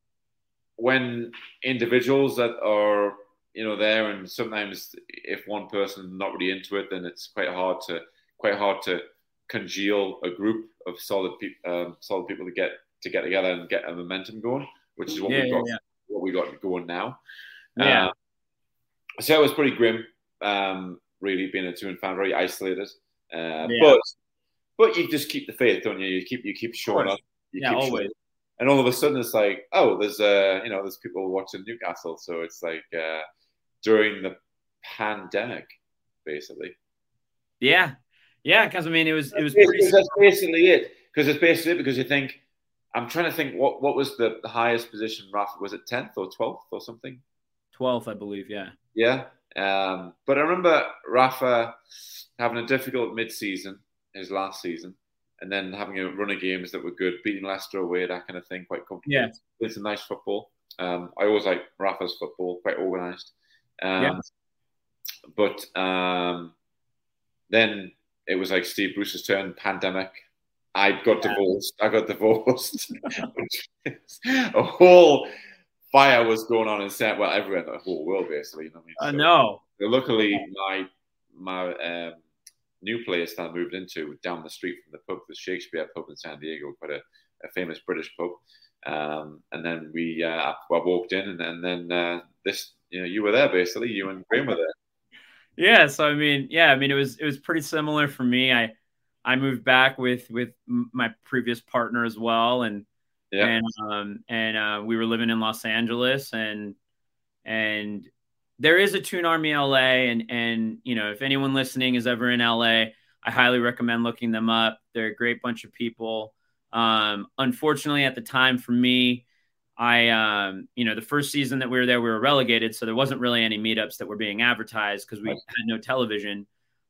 when individuals that are you know there, and sometimes if one person's not really into it, then it's quite hard to. quite hard to congeal a group of solid people, um, solid people to get to get together and get a momentum going, which is what yeah, we yeah, got. yeah. What we got going now. Yeah. Um, so it was pretty grim. Um, really being a Toon fan, very isolated. Uh, Yeah. But but you just keep the faith, don't you? You keep you keep showing up. You yeah, keep always. showing up. And all of a sudden, it's like, oh, there's uh, you know, there's people watching Newcastle. So it's like uh, during the pandemic, basically. Yeah, yeah, because I mean, it was it was Because pretty. that's basically it. Because it's basically it. Because you think, I'm trying to think, what what was the, the highest position? Rafa, was it tenth or twelfth or something? twelfth, I believe. Yeah. Yeah. Um, but I remember Rafa having a difficult mid-season, his last season, and then having a run of games that were good, beating Leicester away, that kind of thing, quite comfortably. Yeah. It's a nice football. Um, I always like Rafa's football, quite organised. Um, Yeah. But um, then it was like Steve Bruce's turn, pandemic. I got Yeah. divorced. I got divorced. A whole fire was going on in Saint, well, everywhere, the whole world, basically. You know what I mean? Uh, no. So luckily, my my um, new place that I moved into down the street from the pub, the Shakespeare pub in San Diego, quite a, a famous British pub. Um, and then we, uh, I walked in, and, and then uh, this, you know, you were there basically. You and Graham were there. Yeah. So I mean, yeah, I mean, it was it was pretty similar for me. I I moved back with with my previous partner as well, and Yeah. and um and uh, we were living in Los Angeles, and and there is a Toon Army L A, and and you know, if anyone listening is ever in L A, I highly recommend looking them up. They're a great bunch of people. Um, unfortunately, at the time for me, I, um, you know, the first season that we were there, we were relegated. So there wasn't really any meetups that were being advertised because we Right. had no television,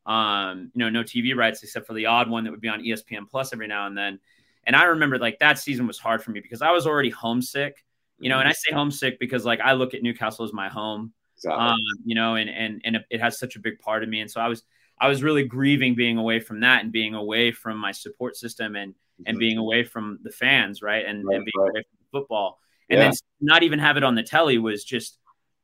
um, you know, no T V rights except for the odd one that would be on E S P N Plus every now and then. And I remember like that season was hard for me because I was already homesick, you know, and I say homesick because like I look at Newcastle as my home, Exactly. um, you know, and, and, and it has such a big part of me. And so I was, I was really grieving being away from that and being away from my support system and, and being away from the fans. Right. And, Right, and being right. away from football. And Yeah. then not even have it on the telly was just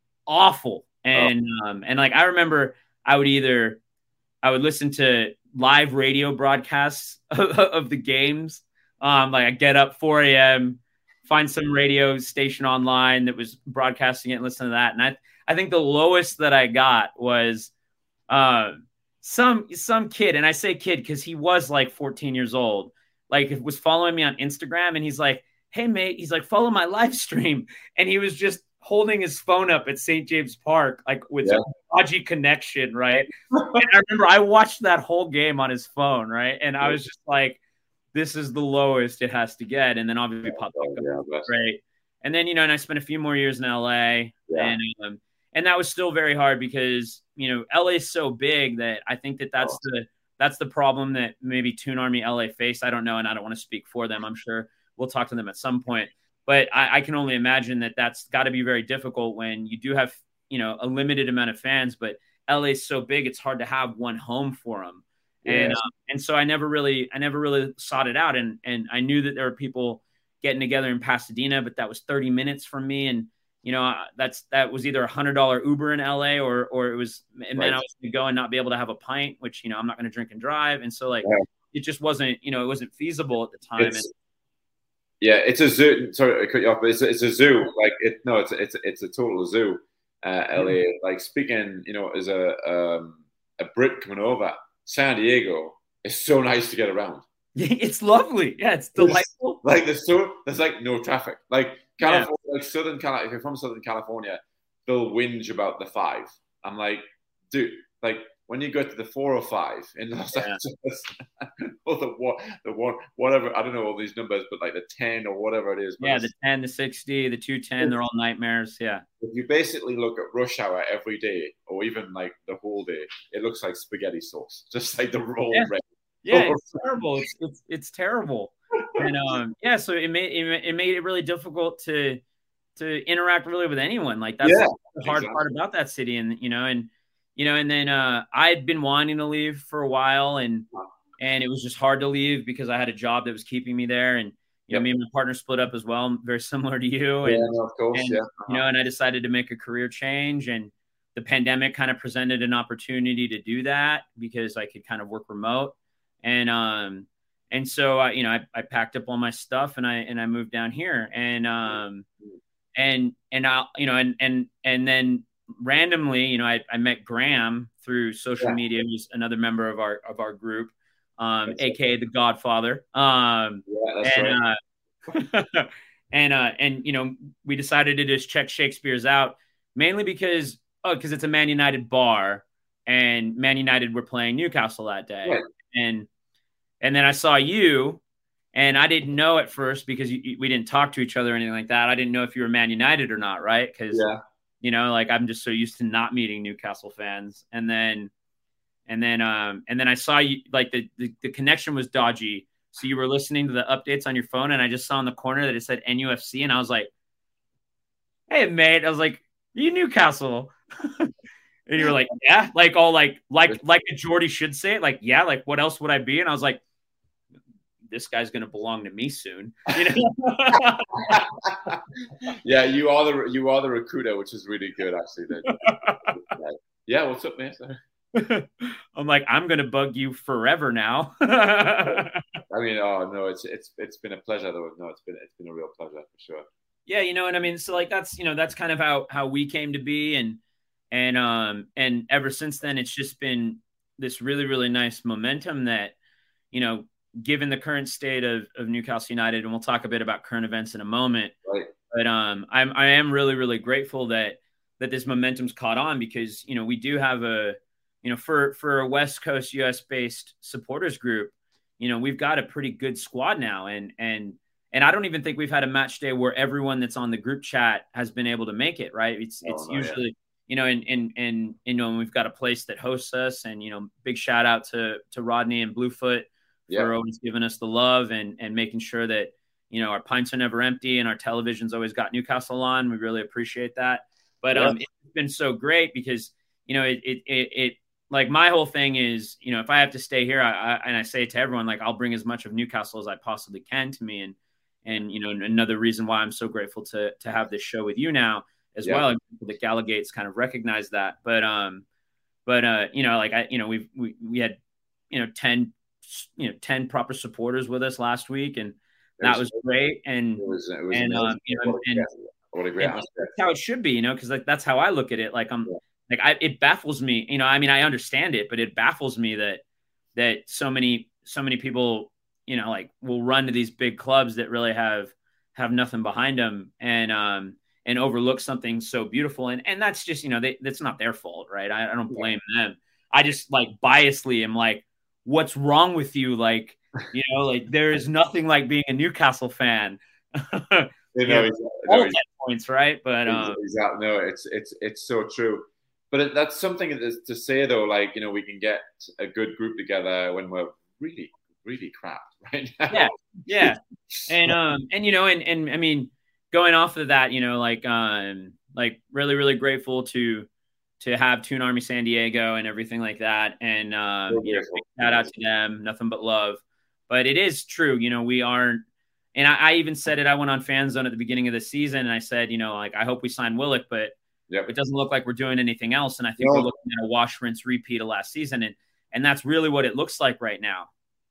awful. And, oh. um, and like, I remember I would either, I would listen to live radio broadcasts of, of the games. Um, like I get up four a.m., find some radio station online that was broadcasting it and listen to that. And I, I think the lowest that I got was, uh, some, some kid. And I say kid, cause he was like fourteen years old, like was following me on Instagram, and he's like, hey mate, he's like, follow my live stream. And he was just holding his phone up at Saint James Park, like with yeah. a dodgy connection. Right. And I remember I watched that whole game on his phone. Right. And I was just like, this is the lowest it has to get. And then obviously popped back up. Yeah, great. And then, you know, and I spent a few more years in L A, yeah. and, um, and that was still very hard because, you know, L A is so big that I think that that's oh. the, that's the problem that maybe Toon Army L A faced. I don't know. And I don't want to speak for them. I'm sure we'll talk to them at some point, but I, I can only imagine that that's got to be very difficult when you do have, you know, a limited amount of fans, but L A is so big, it's hard to have one home for them. Yeah. And, um, and so I never really, I never really sought it out. And, and I knew that there were people getting together in Pasadena, but that was thirty minutes from me. And, you know, that's, that was either a hundred dollar Uber in L A or, or it was, and right. then I was going to go and not be able to have a pint, which, you know, I'm not going to drink and drive. And so like, yeah. it just wasn't, you know, it wasn't feasible at the time. It's, and, yeah, it's a zoo. Sorry, I cut you off, but it's a, it's a zoo. Like it, no, it's it's it's a total zoo. Uh, L A. Mm-hmm. Like speaking, you know, as a um, a Brit coming over, San Diego is so nice to get around. It's lovely. Yeah, it's delightful. Like there's so there's like no traffic. Like California, yeah. like Southern California. If you're from Southern California, they'll whinge about the five. I'm like, dude, like. When you go to the four or five in Los yeah. Angeles, or the one, the one, whatever, I don't know all these numbers, but like the ten or whatever it is. Yeah, the ten, the sixty, the two ten, they're all nightmares. Yeah. If you basically look at rush hour every day, or even like the whole day, it looks like spaghetti sauce, just like the roll yeah. red. Yeah, it's terrible. It's it's it's terrible. And um, yeah, so it made it, it made it really difficult to to interact really with anyone. Like that's yeah, the hard exactly. part about that city, and you know, and. You know, and then uh, I'd been wanting to leave for a while, and and it was just hard to leave because I had a job that was keeping me there. And, you know, me and my partner split up as well, very similar to you. And, yeah, no, of course, and, yeah. You know, and I decided to make a career change, and the pandemic kind of presented an opportunity to do that because I could kind of work remote. And, um, and so I, you know, I, I packed up all my stuff and I, and I moved down here and, um, and, and I, you know, and, and, and then randomly, you know, I, I met Graham through social Yeah. media. He's another member of our, of our group, um, A K A the Godfather. Um, yeah, that's and, right. uh, and, uh, and, you know, we decided to just check Shakespeare's out mainly because, oh, cause it's a Man United bar and Man United were playing Newcastle that day. Right. And, and then I saw you and I didn't know at first because you, we didn't talk to each other or anything like that. I didn't know if you were Man United or not. Right. Cause yeah. you know, like I'm just so used to not meeting Newcastle fans. And then, and then, um, and then I saw you like the, the, the connection was dodgy. So you were listening to the updates on your phone and I just saw in the corner that it said N U F C. And I was like, hey mate, I was like, you Newcastle. And you were like, yeah, like all like, like, like a Geordie should say it. Like, yeah, like what else would I be? And I was like, this guy's going to belong to me soon. You know? Yeah. You are the, you are the recruiter, which is really good actually. Yeah. What's up, man? I'm like, I'm going to bug you forever now. I mean, oh no, it's, it's, it's been a pleasure though. No, it's been, it's been a real pleasure for sure. Yeah. You know what I mean? So like, that's, you know, that's kind of how, how we came to be. And, and, um, and ever since then, it's just been this really, really nice momentum that, you know, given the current state of, of Newcastle United, and we'll talk a bit about current events in a moment, right. But, um, I'm, I am really, really grateful that, that this momentum's caught on because, you know, we do have a, you know, for, for a West Coast U S based supporters group, you know, we've got a pretty good squad now. And, and, and I don't even think we've had a match day where everyone that's on the group chat has been able to make it. Right. It's, Oh, it's no, usually, yeah. you know, and, and, and, you know, and we've got a place that hosts us and, you know, big shout out to, to Rodney and Bluefoot yeah. for always giving us the love and, and making sure that, you know, our pints are never empty and our television's always got Newcastle on. We really appreciate that. But, yeah. um, it's been so great because, you know, it, it, it, it like my whole thing is, you know, if I have to stay here, I, I and I say it to everyone, like I'll bring as much of Newcastle as I possibly can to me. And, and, you know, another reason why I'm so grateful to, to have this show with you now as yeah. well. And the Gallagates kind of recognize that, but, um, but, uh, you know, like I, you know, we've, we, we had, you know, ten, you know, ten proper supporters with us last week. And that was, was great. And, it was, it was and, um, you know, and, and, what a great and that's how it should be, you know, cause like, that's how I look at it. Like I'm yeah. like, I, it baffles me, you know, I mean, I understand it, but it baffles me that, that so many, so many people, you know, like will run to these big clubs that really have, have nothing behind them and, um, and overlook something so beautiful. And, and that's just, you know, they, that's not their fault. Right. I, I don't blame yeah. them. I just like biasly am like, what's wrong with you? Like, you know, like there is nothing like being a Newcastle fan. you know, you know exactly, all no, ten points, right? But, um, exactly. No, it's, it's, it's so true. But it, that's something to say though, like, you know, we can get a good group together when we're really, really crap right now. Yeah. Yeah. And, um, and, you know, and, and I mean, going off of that, you know, like, um, like really, really grateful to, to have Toon Army San Diego and everything like that. And, um, you know, shout out to them, nothing but love, but it is true. You know, we aren't, and I, I even said it, I went on Fan Zone at the beginning of the season and I said, you know, like, I hope we sign Willock, but yep. it doesn't look like we're doing anything else. And I think no. we're looking at a wash, rinse, repeat of last season. And, and that's really what it looks like right now.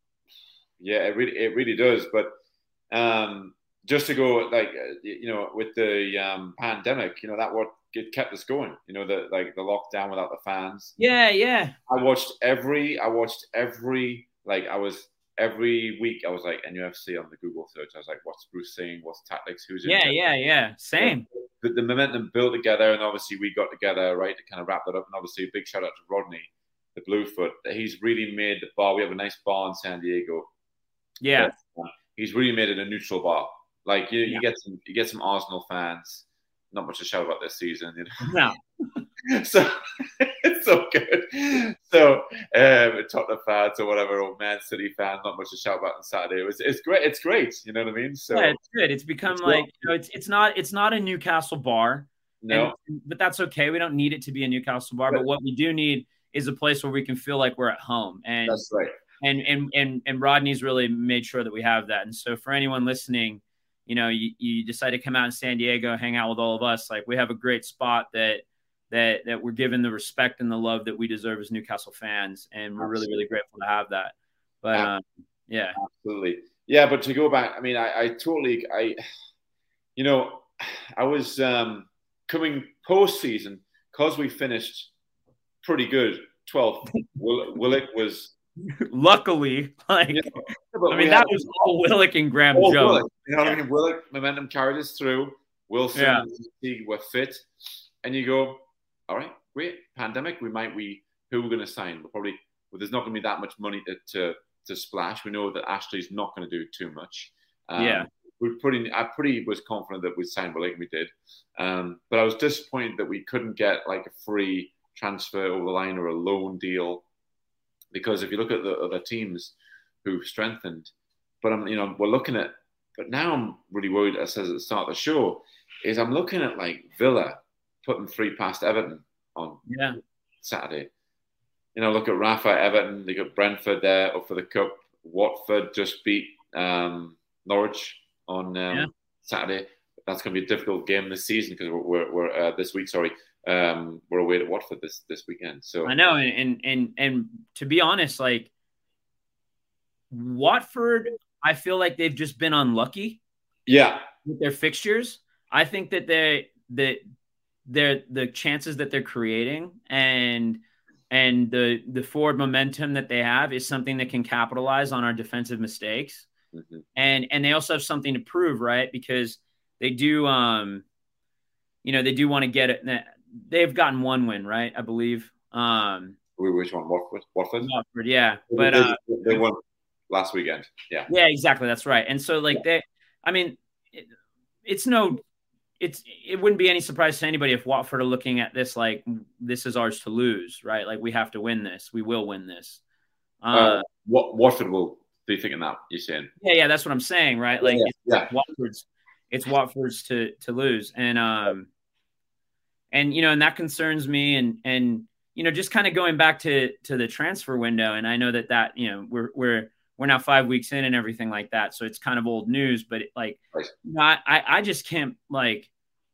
Yeah, it really, it really does. But, um, just to go like, you know, with the, um, pandemic, you know, that what it kept us going, you know, the, like the lockdown without the fans. Yeah. Yeah. I watched every, I watched every, like I was, every week I was like N U F C on the Google search. I was like, what's Bruce saying? What's tactics? Who's in Yeah, there? yeah, yeah. Same. But the momentum built together, and obviously we got together, right, to kind of wrap that up. And obviously, a big shout out to Rodney, the Bluefoot. He's really made the bar. We have a nice bar in San Diego. Yeah, but, uh, he's really made it a neutral bar. Like you, yeah. you get some, you get some Arsenal fans. Not much to shout about this season, you know. No. so it's so good. So um, Tottenham fans or whatever, or Man City fans, not much to shout about on Saturday. It was, it's great. It's great. You know what I mean? So yeah, it's good. It's become it's like you know, it's it's not it's not a Newcastle bar. No, and, but that's okay. We don't need it to be a Newcastle bar. Right. But what we do need is a place where we can feel like we're at home. And that's right. And and and and Rodney's really made sure that we have that. And so for anyone listening, you know, you, you decide to come out in San Diego, hang out with all of us. Like we have a great spot that that that we're given the respect and the love that we deserve as Newcastle fans, and we're really really grateful to have that. But um, yeah, absolutely, yeah. But to go back, I mean, I, I totally, I, you know, I was um, coming postseason because we finished pretty good. twelfth. Will, Willick was, luckily, like you know, I mean, that was all Willick and Graham all Jones. Willick. You know what I mean? Willick momentum carried us through. Wilson Yeah. and Teague were fit, and you go, all right, great. Pandemic, we might we who we're going to sign? We're probably well, there's not going to be that much money to, to to splash. We know that Ashley's not going to do too much. Um, Yeah. We're pretty. I pretty was confident that we'd sign Willick, and we did. Um, but I was disappointed that we couldn't get like a free transfer over the line or a loan deal, because if you look at the other teams who've strengthened, but I'm you know we're looking at. But now I'm really worried. As I said at the start of the show, is I'm looking at like Villa putting three past Everton on Yeah. Saturday. You know, look at Rafa Everton. They got Brentford there up for the cup. Watford just beat um, Norwich on um, yeah. Saturday. That's going to be a difficult game this season because we're, we're, we're uh, this week. Sorry, um, we're away at Watford this this weekend. So I know, and and and to be honest, like Watford, I feel like they've just been unlucky. Yeah, with their fixtures, I think that they that they're the chances that they're creating and and the the forward momentum that they have is something that can capitalize on our defensive mistakes. Mm-hmm. And and they also have something to prove, right? Because they do, um, you know, they do want to get it. They've gotten one win, right? I believe. Um, Which one? Watford. Watford. Watford, yeah. But they, uh, they won last weekend. Yeah. Yeah, exactly. That's right. And so, like, they, I mean, it, it's no, it's it wouldn't be any surprise to anybody if Watford are looking at this like this is ours to lose, right? Like we have to win this. We will win this. Uh, uh, what Watford will be thinking that you're saying? Yeah, yeah, that's what I'm saying, right? Like yeah, it's yeah. Watford's, it's Watford's to to lose, and um, and you know, and that concerns me, and and you know, just kind of going back to to the transfer window, and I know that that you know we're we're we're now five weeks in and everything like that, so it's kind of old news, but it, like, right. you know, I I just can't like.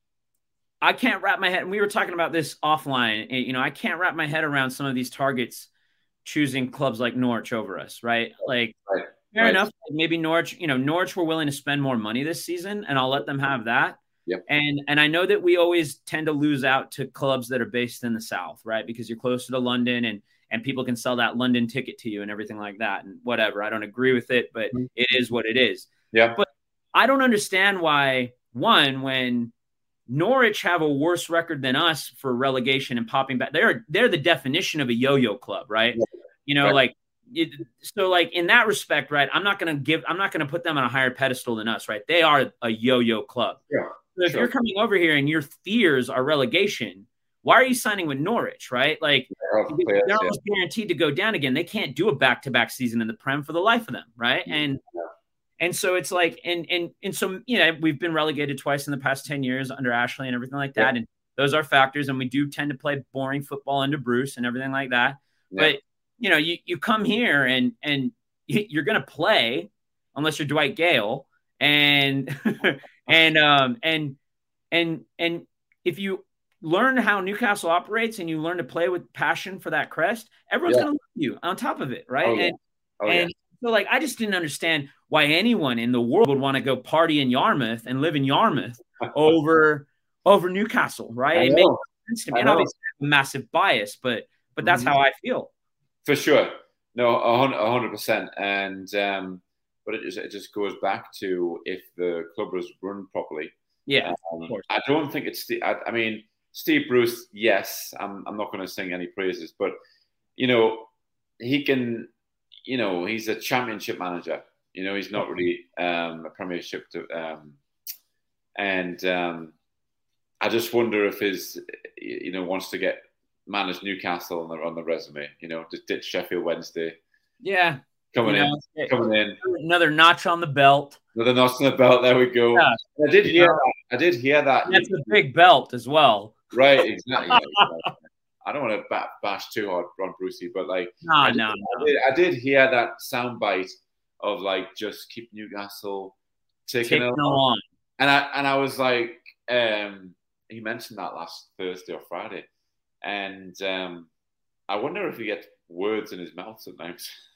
I can't wrap my head, and we were talking about this offline, you know, I can't wrap my head around some of these targets choosing clubs like Norwich over us, right? Like, right. fair right. enough. Maybe Norwich, you know, Norwich were willing to spend more money this season, and I'll let them have that. Yep. And and I know that we always tend to lose out to clubs that are based in the South, right? Because you're closer to London, and and people can sell that London ticket to you and everything like that, and whatever. I don't agree with it, but mm-hmm. it is what it is. Yeah. But I don't understand why, one, when Norwich have a worse record than us for relegation and popping back. They're they're the definition of a yo-yo club, right? Yeah. You know, right. like it, so like in that respect, right? I'm not going to give I'm not going to put them on a higher pedestal than us, right? They are a yo-yo club. Yeah. So if sure. you're coming over here and your fears are relegation, why are you signing with Norwich, right? Like yeah, they're yeah. almost guaranteed to go down again. They can't do a back-to-back season in the Prem for the life of them, right? Yeah. And And so it's like, and, and, and so, you know, we've been relegated twice in the past ten years under Ashley and everything like that. Yeah. And those are factors. And we do tend to play boring football under Bruce and everything like that. Yeah. But, you know, you, you come here and, and you're going to play unless you're Dwight Gale. And, and, um, and, and, and if you learn how Newcastle operates and you learn to play with passion for that crest, everyone's yeah. going to love you on top of it. Right. Oh, yeah. And, oh, and, yeah. So, like, I just didn't understand why anyone in the world would want to go party in Yarmouth and live in Yarmouth over over Newcastle, right? I it know. makes sense to me. I and know. obviously, I have a massive bias, but but that's mm-hmm. how I feel. For sure, no, a hundred percent. And um, but it just it just goes back to if the club was run properly. Yeah, um, of course. I don't think it's the. I, I mean, Steve Bruce. Yes, I'm. I'm not going to sing any praises, but you know, he can. You know, he's a championship manager. You know, he's not really um, a premiership. To, um, and um, I just wonder if his, you know, wants to get manage Newcastle on the on the resume. You know, just ditch Sheffield Wednesday. Yeah, coming you in, know, coming in. Another notch on the belt. Another notch on the belt. There we go. Yeah. I did hear. That. I did hear that. That's a big belt as well. Right. Exactly. Yeah, exactly. I don't want to bash too hard on Brucey, but like, no, I, did, no, I, no. did, I did hear that soundbite of like just keep Newcastle ticking along. along, and I and I was like, um, he mentioned that last Thursday or Friday, and um, I wonder if he gets words in his mouth sometimes.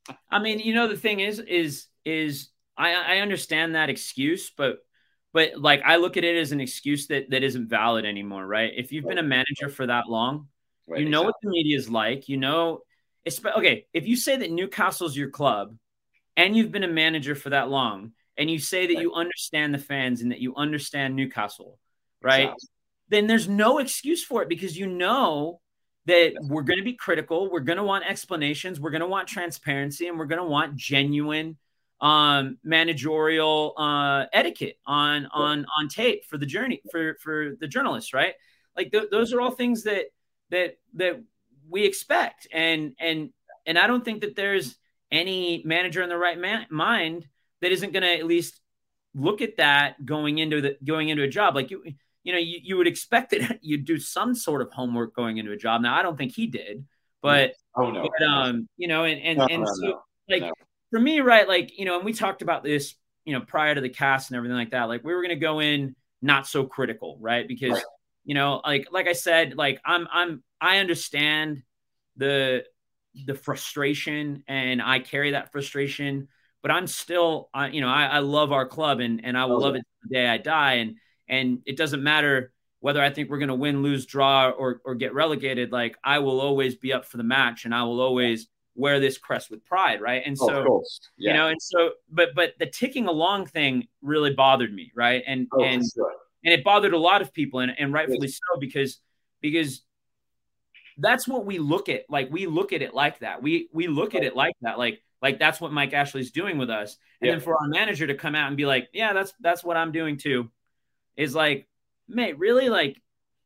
I mean, you know, the thing is, is, is I, I understand that excuse, but, but like, I look at it as an excuse that, that isn't valid anymore, right? If you've been a manager for that long, Right, you know exactly. what the media is like, you know, it's, okay, if you say that Newcastle's your club and you've been a manager for that long, and you say that Right. you understand the fans and that you understand Newcastle, right? Exactly. Then there's no excuse for it, because you know that Yes. we're going to be critical. We're going to want explanations. We're going to want transparency, and we're going to want genuine um, managerial uh, etiquette on on on tape for the journey for for the journalists, right? Like th- those are all things that that that we expect, and and and I don't think that there's any manager in the right man- mind that isn't going to at least look at that going into the going into a job. Like you, you know, you, you would expect that you'd do some sort of homework going into a job. Now, I don't think he did, No. but, Oh no. but um, you know, and and No, and no, so no. like No. for me, right, like you know, and we talked about this, you know, prior to the cast and everything like that. Like we were going to go in not so critical, right? Because Right. you know, like like I said, like I'm I'm I understand the the frustration, and I carry that frustration, but I'm still, I, you know, I, I love our club, and and I will Oh, love yeah. it the day I die, and and it doesn't matter whether I think we're going to win, lose, draw, or or get relegated. Like I will always be up for the match, and I will always wear this crest with pride, right? And Oh, of so, course. you Yeah. know, and so, but but the ticking along thing really bothered me, right? And Oh, and for sure. and it bothered a lot of people, and and rightfully Yes. so, because because that's what we look at. Like we look at it like that. We we look at it like that. Like like that's what Mike Ashley's doing with us. And Yeah. then for our manager to come out and be like, yeah, that's that's what I'm doing too, is like, mate, really? Like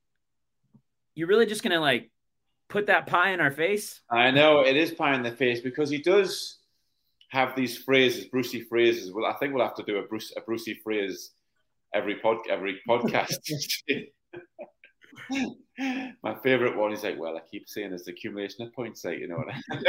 you're really just gonna like put that pie in our face? I know it is pie in the face, because he does have these phrases, Brucey phrases. Well, I think we'll have to do a Bruce a Brucey phrase every pod every podcast. My favorite one is like, well, I keep saying it's the accumulation of points, like, you know.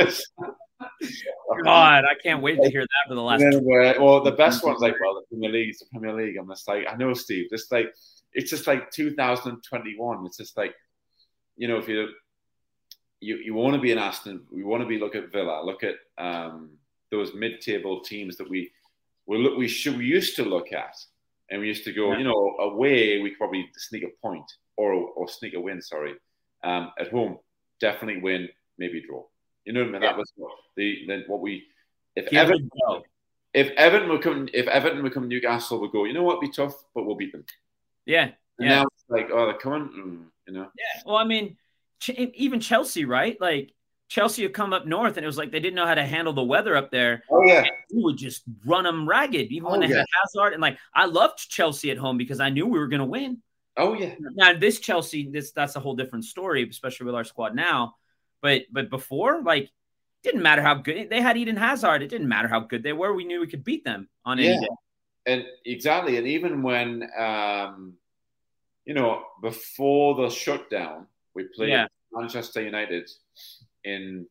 God, I can't wait to hear that for the last. Anyway, well, the best one's like, well, the Premier League is the Premier League. I'm just like, I know, Steve. Just like, it's just like two thousand twenty-one. It's just like, you know, if you you you want to be an Aston, we want to be look at Villa, look at um, those mid-table teams that we we look we should we used to look at, and we used to go, Yeah. you know, away we could probably sneak a point or or sneak a win. Sorry, um, at home definitely win, maybe draw. You know what I mean? Yeah. That was the then what we if Give it a Everton go. if Everton would come if Everton would come Newcastle would go, you know what, it'd be tough, but we'll beat them. Yeah. And Yeah. now it's like, oh, they're coming, mm, you know. Yeah. Well, I mean, Ch- even Chelsea, right? Like Chelsea would come up north, and it was like they didn't know how to handle the weather up there. Oh yeah, And we would just run them ragged, even oh, when they yeah. had Hazard. And like, I loved Chelsea at home because I knew we were going to win. Oh yeah. Now this Chelsea, this that's a whole different story, especially with our squad now. But but before, like, didn't matter how good they had Eden Hazard. It didn't matter how good they were. We knew we could beat them on any Yeah. day. And exactly, and even when um, you know, before the shutdown, we played Yeah. Manchester United in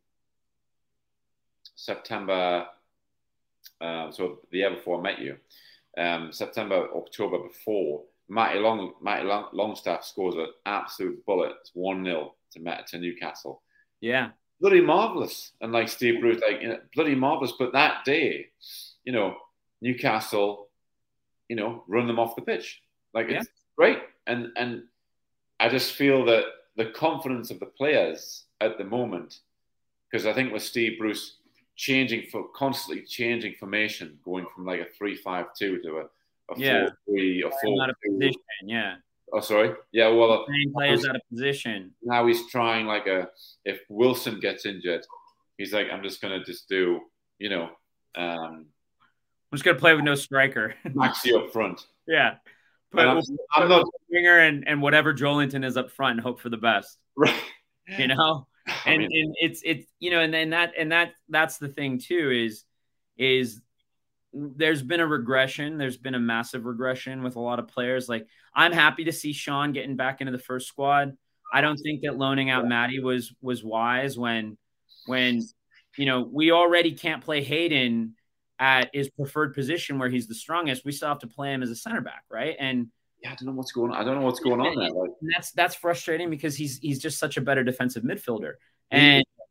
September. Uh, so the year before I met you, um, September, October before, Matty Long, Matty Long, Longstaff scores an absolute bullet. It's one nil to Met to Newcastle. Yeah. Bloody marvelous, and like Steve Bruce, like, you know, bloody marvelous. But that day, you know, Newcastle, you know, run them off the pitch. Like it's Yeah. great, and and I just feel that the confidence of the players at the moment, because I think with Steve Bruce changing for constantly changing formation, going from like a three five two to a, a Yeah. four three or four Out of two. position. Yeah. Oh, sorry. Yeah, well, Playing players out of position. now he's trying like a if Wilson gets injured, he's like, I'm just gonna just do, you know, um, I'm just gonna play with no striker. Maxi up front. Yeah. And I'm, But I'm not winger and, and whatever Joelinton is up front and hope for the best. right. You know? I And mean, and it's it's you know, and then that and that that's the thing too, is is there's been a regression. There's been a massive regression with a lot of players. Like I'm happy to see Sean getting back into the first squad. I don't think that loaning out Matty was was wise when when you know we already can't play Hayden at his preferred position where he's the strongest. We still have to play him as a center back, right? And yeah, I don't know what's going on. I don't know what's going on there. Like, and that's that's frustrating because he's he's just such a better defensive midfielder. And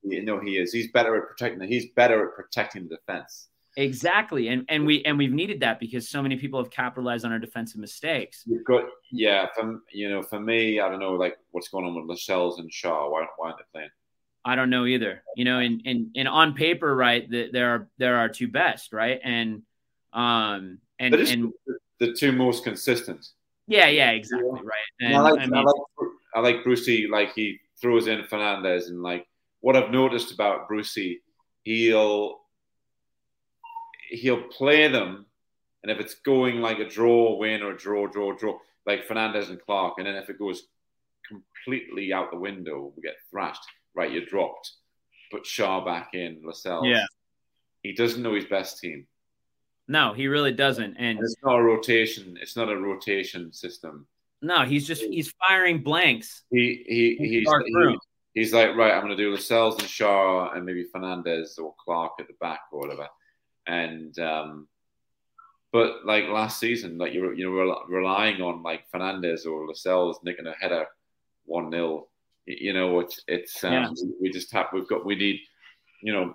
You know, he is. He's better at protecting. He's better at protecting the defense. Exactly, and and we and we've needed that because so many people have capitalized on our defensive mistakes. You've got, yeah. For you know, for me, I don't know, like what's going on with Lascelles and Shaw. Why, why aren't they playing? I don't know either. You know, and and and on paper, right, the, there are there are two best, right, and um and and the two most consistent. Yeah, yeah, exactly, right. And, and I like I, mean, I like I like Brucey. Like he throws in Fernandez, and like what I've noticed about Brucey, he'll. He'll play them, and if it's going like a draw, win, or draw, draw, draw, like Fernandez and Clark, and then if it goes completely out the window, we get thrashed. Right, you're dropped. Put Shaw back in, Lascelles. Yeah. He doesn't know his best team. No, he really doesn't. And, and it's not a rotation. It's not a rotation system. No, he's just he's firing blanks. He he he's he, he's like, right, I'm going to do Lascelles and Shaw and maybe Fernandez or Clark at the back or whatever. And um, but like last season, like you're you know relying on like Fernandez or Lascelles nicking a header one nil. You know it's it's um, yeah. we just have we've got we need you know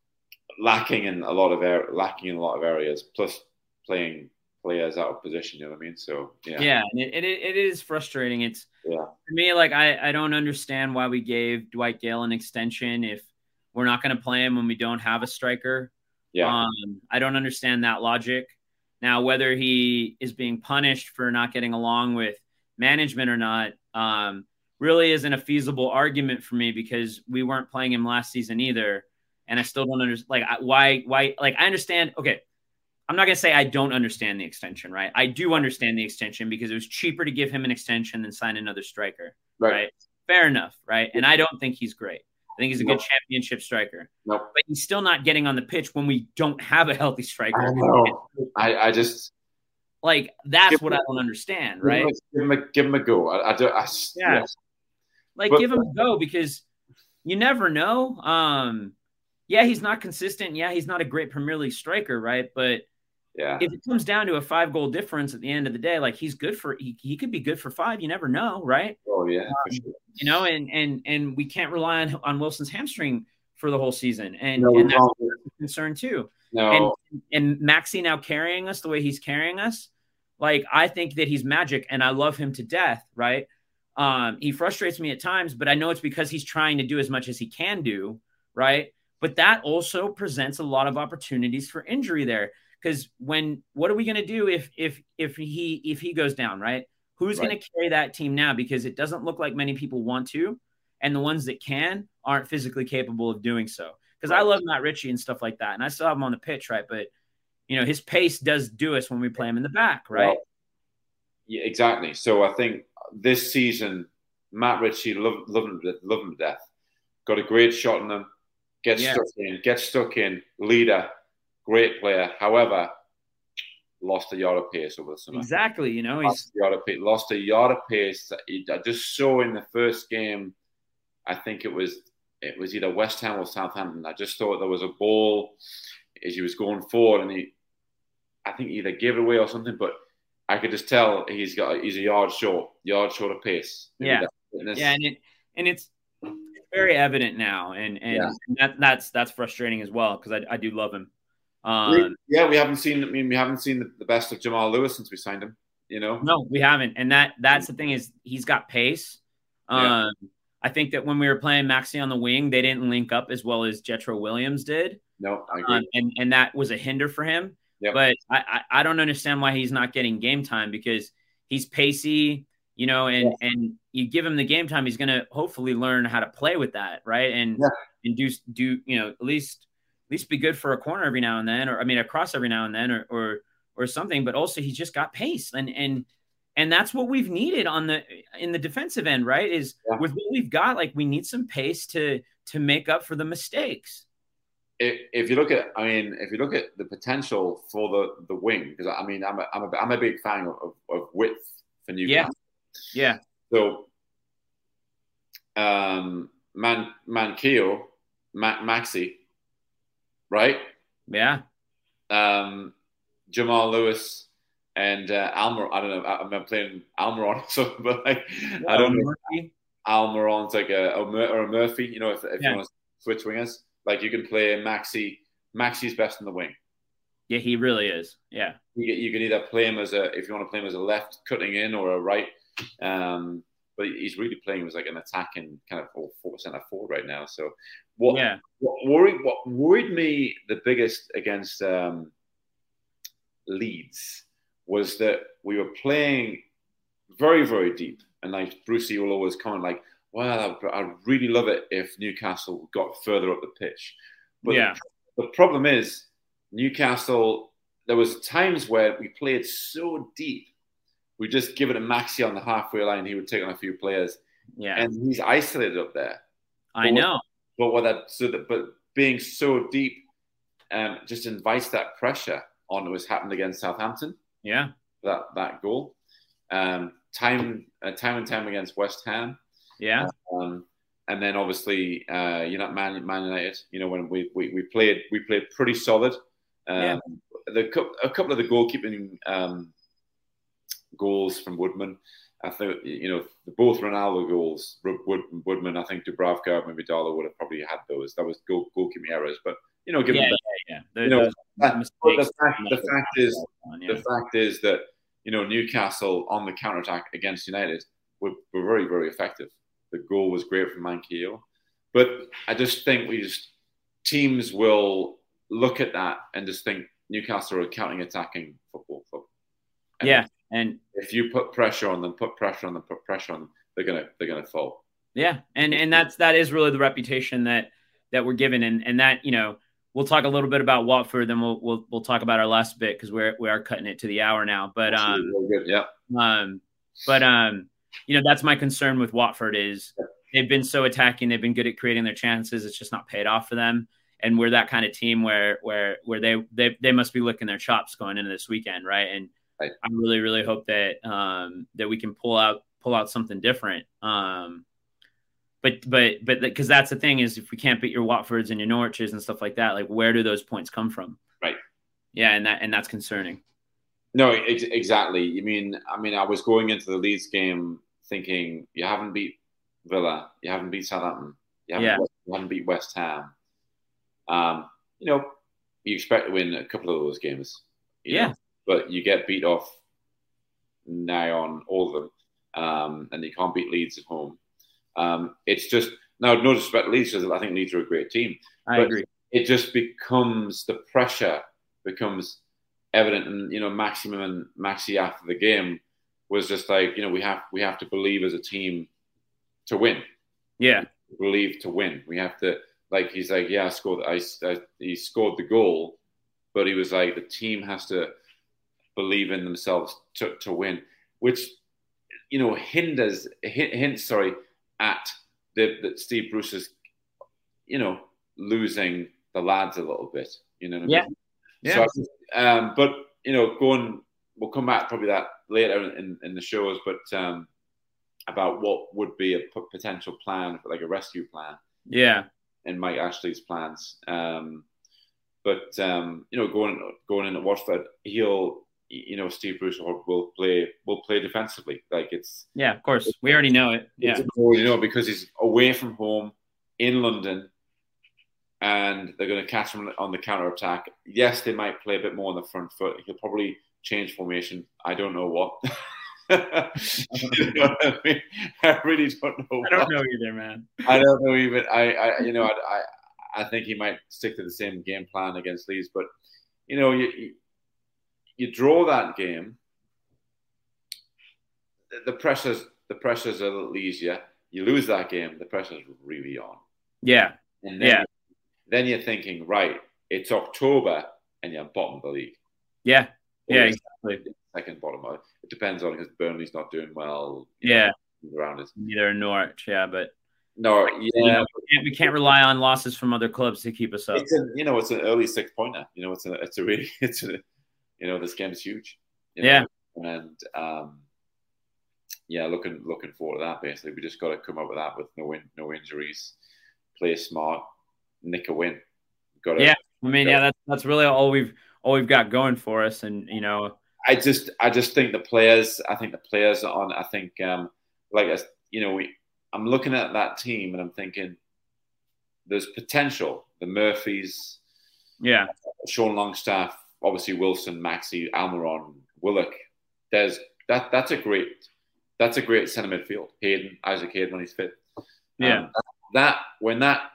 lacking in a lot of er- lacking in a lot of areas. Plus playing players out of position. You know what I mean? So yeah, yeah, it it, it is frustrating. It's yeah for me like I I don't understand why we gave Dwight Gale an extension if we're not going to play him when we don't have a striker. Yeah, um, I don't understand that logic. Now, whether he is being punished for not getting along with management or not, um, really isn't a feasible argument for me because we weren't playing him last season either, and I still don't understand. Like, why? Why? Like, I understand. Okay, I'm not gonna say I don't understand the extension, right? I do understand the extension because it was cheaper to give him an extension than sign another striker, right? right? Fair enough, right? And I don't think he's great. I think he's a good nope. championship striker. Nope. But he's still not getting on the pitch when we don't have a healthy striker. I know. I, I just like that's what him, I don't understand, give right? Him a, give him a give him a go. I, I don't. I, yeah. yeah. Like but, give him a go because you never know. Um, yeah, he's not consistent. Yeah, he's not a great Premier League striker, right? But yeah, if it comes down to a five goal difference at the end of the day, like he's good for he, he could be good for five. You never know, right? Oh yeah, um, for sure. You know, and and and we can't rely on on Wilson's hamstring for the whole season, and, no, and that's a concern too. No, and and Maxi now carrying us the way he's carrying us, like I think that he's magic, and I love him to death, right? Um, he frustrates me at times, but I know it's because he's trying to do as much as he can do, right? But that also presents a lot of opportunities for injury there. Because when what are we going to do if if if he if he goes down, right? Who's right. going to carry that team now? Because it doesn't look like many people want to, and the ones that can aren't physically capable of doing so. Because right. I love Matt Ritchie and stuff like that, and I still have him on the pitch, right? But you know his pace does do us when we play him in the back, right? Well, yeah, exactly. So I think this season, Matt Ritchie, love, love him, love him to death. Got a great shot on him. Gets yeah. stuck in. Gets stuck in. Leader. Great player. However, lost a yard of pace over the summer. Exactly. You know, lost he's a yard of pace. Lost a yard of pace. I just saw in the first game, I think it was it was either West Ham or Southampton. I just thought there was a ball as he was going forward, and he, I think he either gave it away or something. But I could just tell he's got he's a yard short, yard short of pace. Yeah, yeah, and it and it's very evident now, and and, yeah. and that that's that's frustrating as well because I I do love him. Um, yeah, we haven't seen. I mean, we haven't seen the, the best of Jamal Lewis since we signed him. You know, no, we haven't, and that that's the thing is he's got pace. Um, yeah. I think that when we were playing Maxi on the wing, they didn't link up as well as Jetro Williams did. No, I agree. Um, and and that was a hinder for him. Yep. But I, I I don't understand why he's not getting game time because he's pacey, you know, and yeah. and you give him the game time, he's gonna hopefully learn how to play with that, right? And yeah. and do do you know at least. At least be good for a corner every now and then, or I mean, a cross every now and then, or or or something. But also, he's just got pace, and and and that's what we've needed on the in the defensive end, right? Is yeah. with what we've got, like we need some pace to to make up for the mistakes. If, if you look at, I mean, if you look at the potential for the the wing, because I mean, I'm a, I'm a I'm a big fan of, of width for Newcastle. Yeah, yeah. So, um, Man Manquillo, Ma- Maxi. Right? Yeah. Um, Jamal Lewis and uh, Almiron. I don't know. I'm, I'm playing Almiron, so but like yeah, I don't know. Murphy. Almiron's like a, a or a Murphy. You know, if, if yeah. you want to switch wingers. Like you can play Maxi. Maxi's best in the wing. Yeah, he really is. Yeah. You, you can either play him as a, if you want to play him as a left cutting in or a right. Um, but he's really playing as like an attacking kind of four percent forward right now. So what, yeah. what worried what worried me the biggest against um, Leeds was that we were playing very, very deep. And like Brucey will always comment like, well, I'd really love it if Newcastle got further up the pitch. But yeah. the, the problem is Newcastle, there was times where we played so deep. We just give it a Maxi on the halfway line. He would take on a few players. Yeah. And he's isolated up there. I but know. What, but what that, so that, but being so deep um, just invites that pressure on what's happened against Southampton. Yeah. That, that goal. Um, time, uh, time and time against West Ham. Yeah. Um, and then obviously, uh, you're not Man, Man United. You know, when we, we, we played, we played pretty solid. Um, yeah. the, a couple of the goalkeeping um, goals from Woodman, I think, you know, both Ronaldo goals, Wood, Woodman, I think Dubravka, maybe Darlow would have probably had those. That was goal, goalkeeping errors. But, you know, given yeah, that, yeah, yeah. you know, that, the, fact, the, fact is, on, yeah. the fact is that, you know, Newcastle on the counter-attack against United were, were very, very effective. The goal was great from Manquillo. But I just think we just, teams will look at that and just think Newcastle are counter-attacking football. football. And yeah. And if you put pressure on them, put pressure on them, put pressure on them, they're gonna they're gonna fall. Yeah. And and that's that is really the reputation that that we're given. And and that, you know, we'll talk a little bit about Watford, then we'll we'll we'll talk about our last bit because we're we are cutting it to the hour now. But um really good. Yeah. Um but um you know, that's my concern with Watford is they've been so attacking, they've been good at creating their chances. It's just not paid off for them. And we're that kind of team where where where they they they must be licking their chops going into this weekend, right? And right. I really really hope that um, that we can pull out pull out something different. Um, but but but because that's the thing is if we can't beat your Watfords and your Norwiches and stuff like that, like where do those points come from? Right. Yeah, and that and that's concerning. No, ex- exactly. You mean I mean I was going into the Leeds game thinking you haven't beat Villa, you haven't beat Southampton, you haven't, yeah. you haven't beat West Ham. Um, you know, you expect to win a couple of those games. Yeah. Know, but you get beat off now on all of them. Um, and you can't beat Leeds at home. Um, it's just, now no disrespect to Leeds, because I think Leeds are a great team. I but agree. It just becomes, the pressure becomes evident. And, you know, Maximum and Maxi after the game was just like, you know, we have, we have to believe as a team to win. Yeah. Believe to win. We have to, like, he's like, yeah, I scored. I, I, he scored the goal, but he was like, the team has to believe in themselves to, to win, which, you know, hinders, hints, sorry, at the, that Steve Bruce is, you know, losing the lads a little bit. You know what I yeah. mean? Yeah. So, um, but, you know, going, we'll come back probably that later in, in the shows, but um, about what would be a p- potential plan, like a rescue plan. Yeah. In Mike Ashley's plans. Um, but, um, you know, going going into Watford, he'll, you know, Steve Bruce will play will play defensively. Like it's... Yeah, of course. We already know it. Yeah. You know, because he's away from home in London and they're going to catch him on the counter-attack. Yes, they might play a bit more on the front foot. He'll probably change formation. I don't know what. You know what I mean? I really don't know. I don't know either, man. I don't know even. I, I you know, I, I, I think he might stick to the same game plan against Leeds. But you know, you you, you draw that game. The, the pressures, the pressures are a little easier. You lose that game, the pressure's really on. Yeah, and then, yeah. Then you're thinking, right? It's October, and you're bottom of the league. Yeah, or yeah, exactly. Second bottom of it. It depends on because Burnley's not doing well. Yeah, know, around it. Neither Norwich, yeah, but no, yeah, you know, we, can't, we can't rely on losses from other clubs to keep us up. It's a, you know, it's an early six pointer. You know, it's a, it's a really, it's a, you know, this game is huge. You know? Yeah, and um, yeah, looking looking forward to that. Basically, we just got to come up with that with no in, no injuries, play smart, nick a win. Got to, yeah, I mean, yeah, that's that's really all we've all we've got going for us, and you know. I just, I just think the players. I think the players are on. I think, um, like, you know, we. I'm looking at that team and I'm thinking, there's potential. The Murphys, yeah, Sean Longstaff, obviously Wilson, Maxey, Almiron, Willock. There's that. That's a great. That's a great centre midfield. Hayden, Isaac Hayden when he's fit. Yeah. Um, that, that when that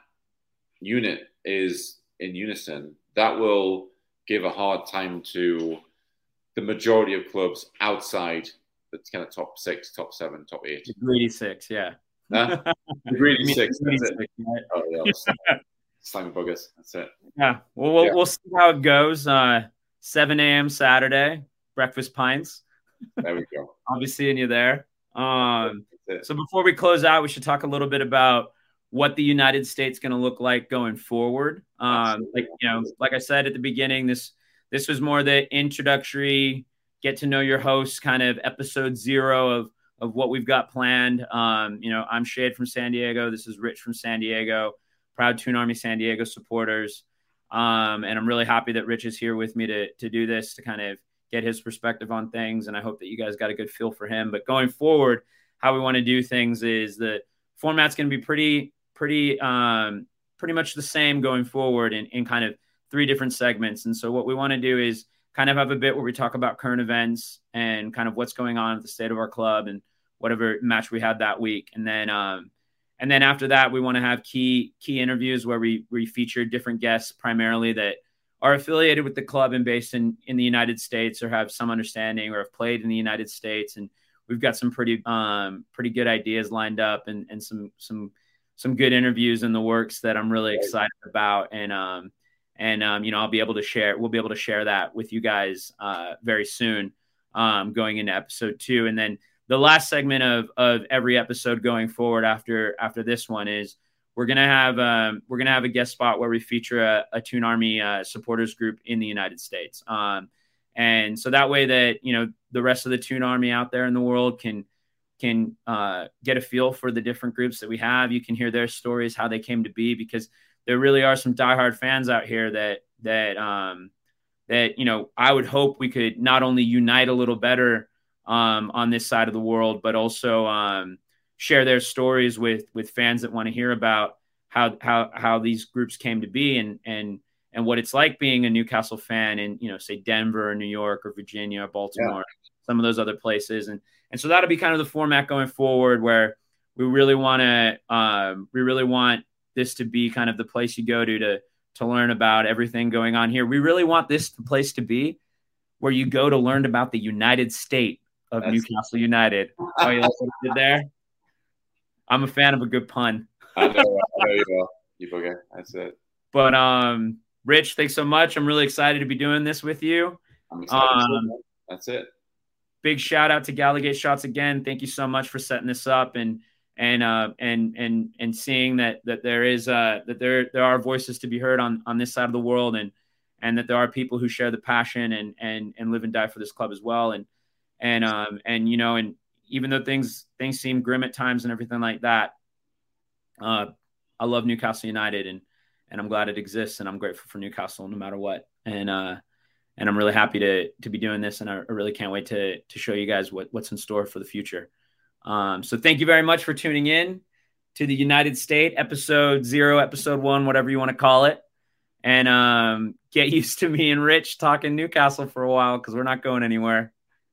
unit is in unison, that will give a hard time to the majority of clubs outside the kind of top six, top seven, top eight. The greedy six, yeah. Huh? The greedy six. Greedy That's six, it. right? Oh, yeah. Slimy buggers. That's it. Yeah. Well, we'll, Yeah. we'll see how it goes. Uh, seven a.m. Saturday, breakfast pints. There we go. I'll be seeing you there. Um, That's it. so before we close out, we should talk a little bit about what the United States going to look like going forward. Um, like, you know, like I said at the beginning, this, this was more the introductory, get to know your host kind of episode zero of, of what we've got planned. Um, you know, I'm Shade from San Diego. This is Rich from San Diego, proud Toon Army San Diego supporters. Um, and I'm really happy that Rich is here with me to, to do this, to kind of get his perspective on things. And I hope that you guys got a good feel for him. But going forward, how we want to do things is the format's going to be pretty, pretty, um, pretty much the same going forward in, in kind of three different segments. And so what we want to do is kind of have a bit where we talk about current events and kind of what's going on at the state of our club and whatever match we had that week. And then, um, and then after that, we want to have key, key interviews where we, we feature different guests primarily that are affiliated with the club and based in, in the United States or have some understanding or have played in the United States. And we've got some pretty, um, pretty good ideas lined up and, and some, some, some good interviews in the works that I'm really excited about. And, um, and, um, you know, I'll be able to share, we'll be able to share that with you guys, uh, very soon, um, going into episode two. And then the last segment of, of every episode going forward after, after this one is, We're gonna have um, we're gonna have a guest spot where we feature a, a Toon Army uh, supporters group in the United States, um, and so that way that you know the rest of the Toon Army out there in the world can can uh, get a feel for the different groups that we have. You can hear their stories, how they came to be, because there really are some diehard fans out here that that um, that you know I would hope we could not only unite a little better um, on this side of the world, but also um, share their stories with, with fans that want to hear about how, how, how these groups came to be and, and, and what it's like being a Newcastle fan in, you know, say Denver or New York or Virginia or Baltimore, yeah. some of those other places. And, and so that'll be kind of the format going forward where we really want to, um, we really want this to be kind of the place you go to, to, to learn about everything going on here. We really want this the place to be where you go to learn about the United State of That's Newcastle United. Oh, you like what I did there? I'm a fan of a good pun. I know, I know you are. You bugger. That's it. But um, Rich, thanks so much. I'm really excited to be doing this with you. I'm excited. Um, That's it. Big shout out to Gallagate Shots again. Thank you so much for setting this up and and uh, and and and seeing that that there is uh, that there there are voices to be heard on on this side of the world and and that there are people who share the passion and and and live and die for this club as well. And and um and you know and. Even though things things seem grim at times and everything like that, uh, I love Newcastle United and and I'm glad it exists and I'm grateful for Newcastle no matter what. And uh, and I'm really happy to to be doing this and I, I really can't wait to to show you guys what what's in store for the future. Um, so thank you very much for tuning in to the United State episode zero, episode one, whatever you want to call it. And um, get used to me and Rich talking Newcastle for a while because we're not going anywhere.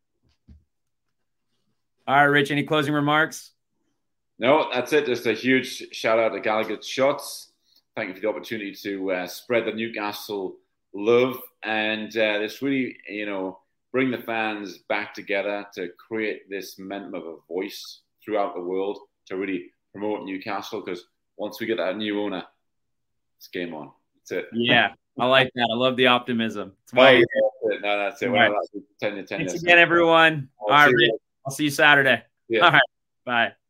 All right, Rich, any closing remarks? No, that's it. Just a huge shout out to Gallagher Shots. Thank you for the opportunity to uh, spread the Newcastle love and uh, this really, you know, bring the fans back together to create this momentum of a voice throughout the world to really promote Newcastle because once we get that new owner, it's game on. That's it. Yeah, I like that. I love the optimism. That's why oh, yeah, that's it. No, that's it. Right. Well, that's ten to ten. Thanks again, everyone. All right, Rich. I'll see you Saturday. Yeah. All right. Bye.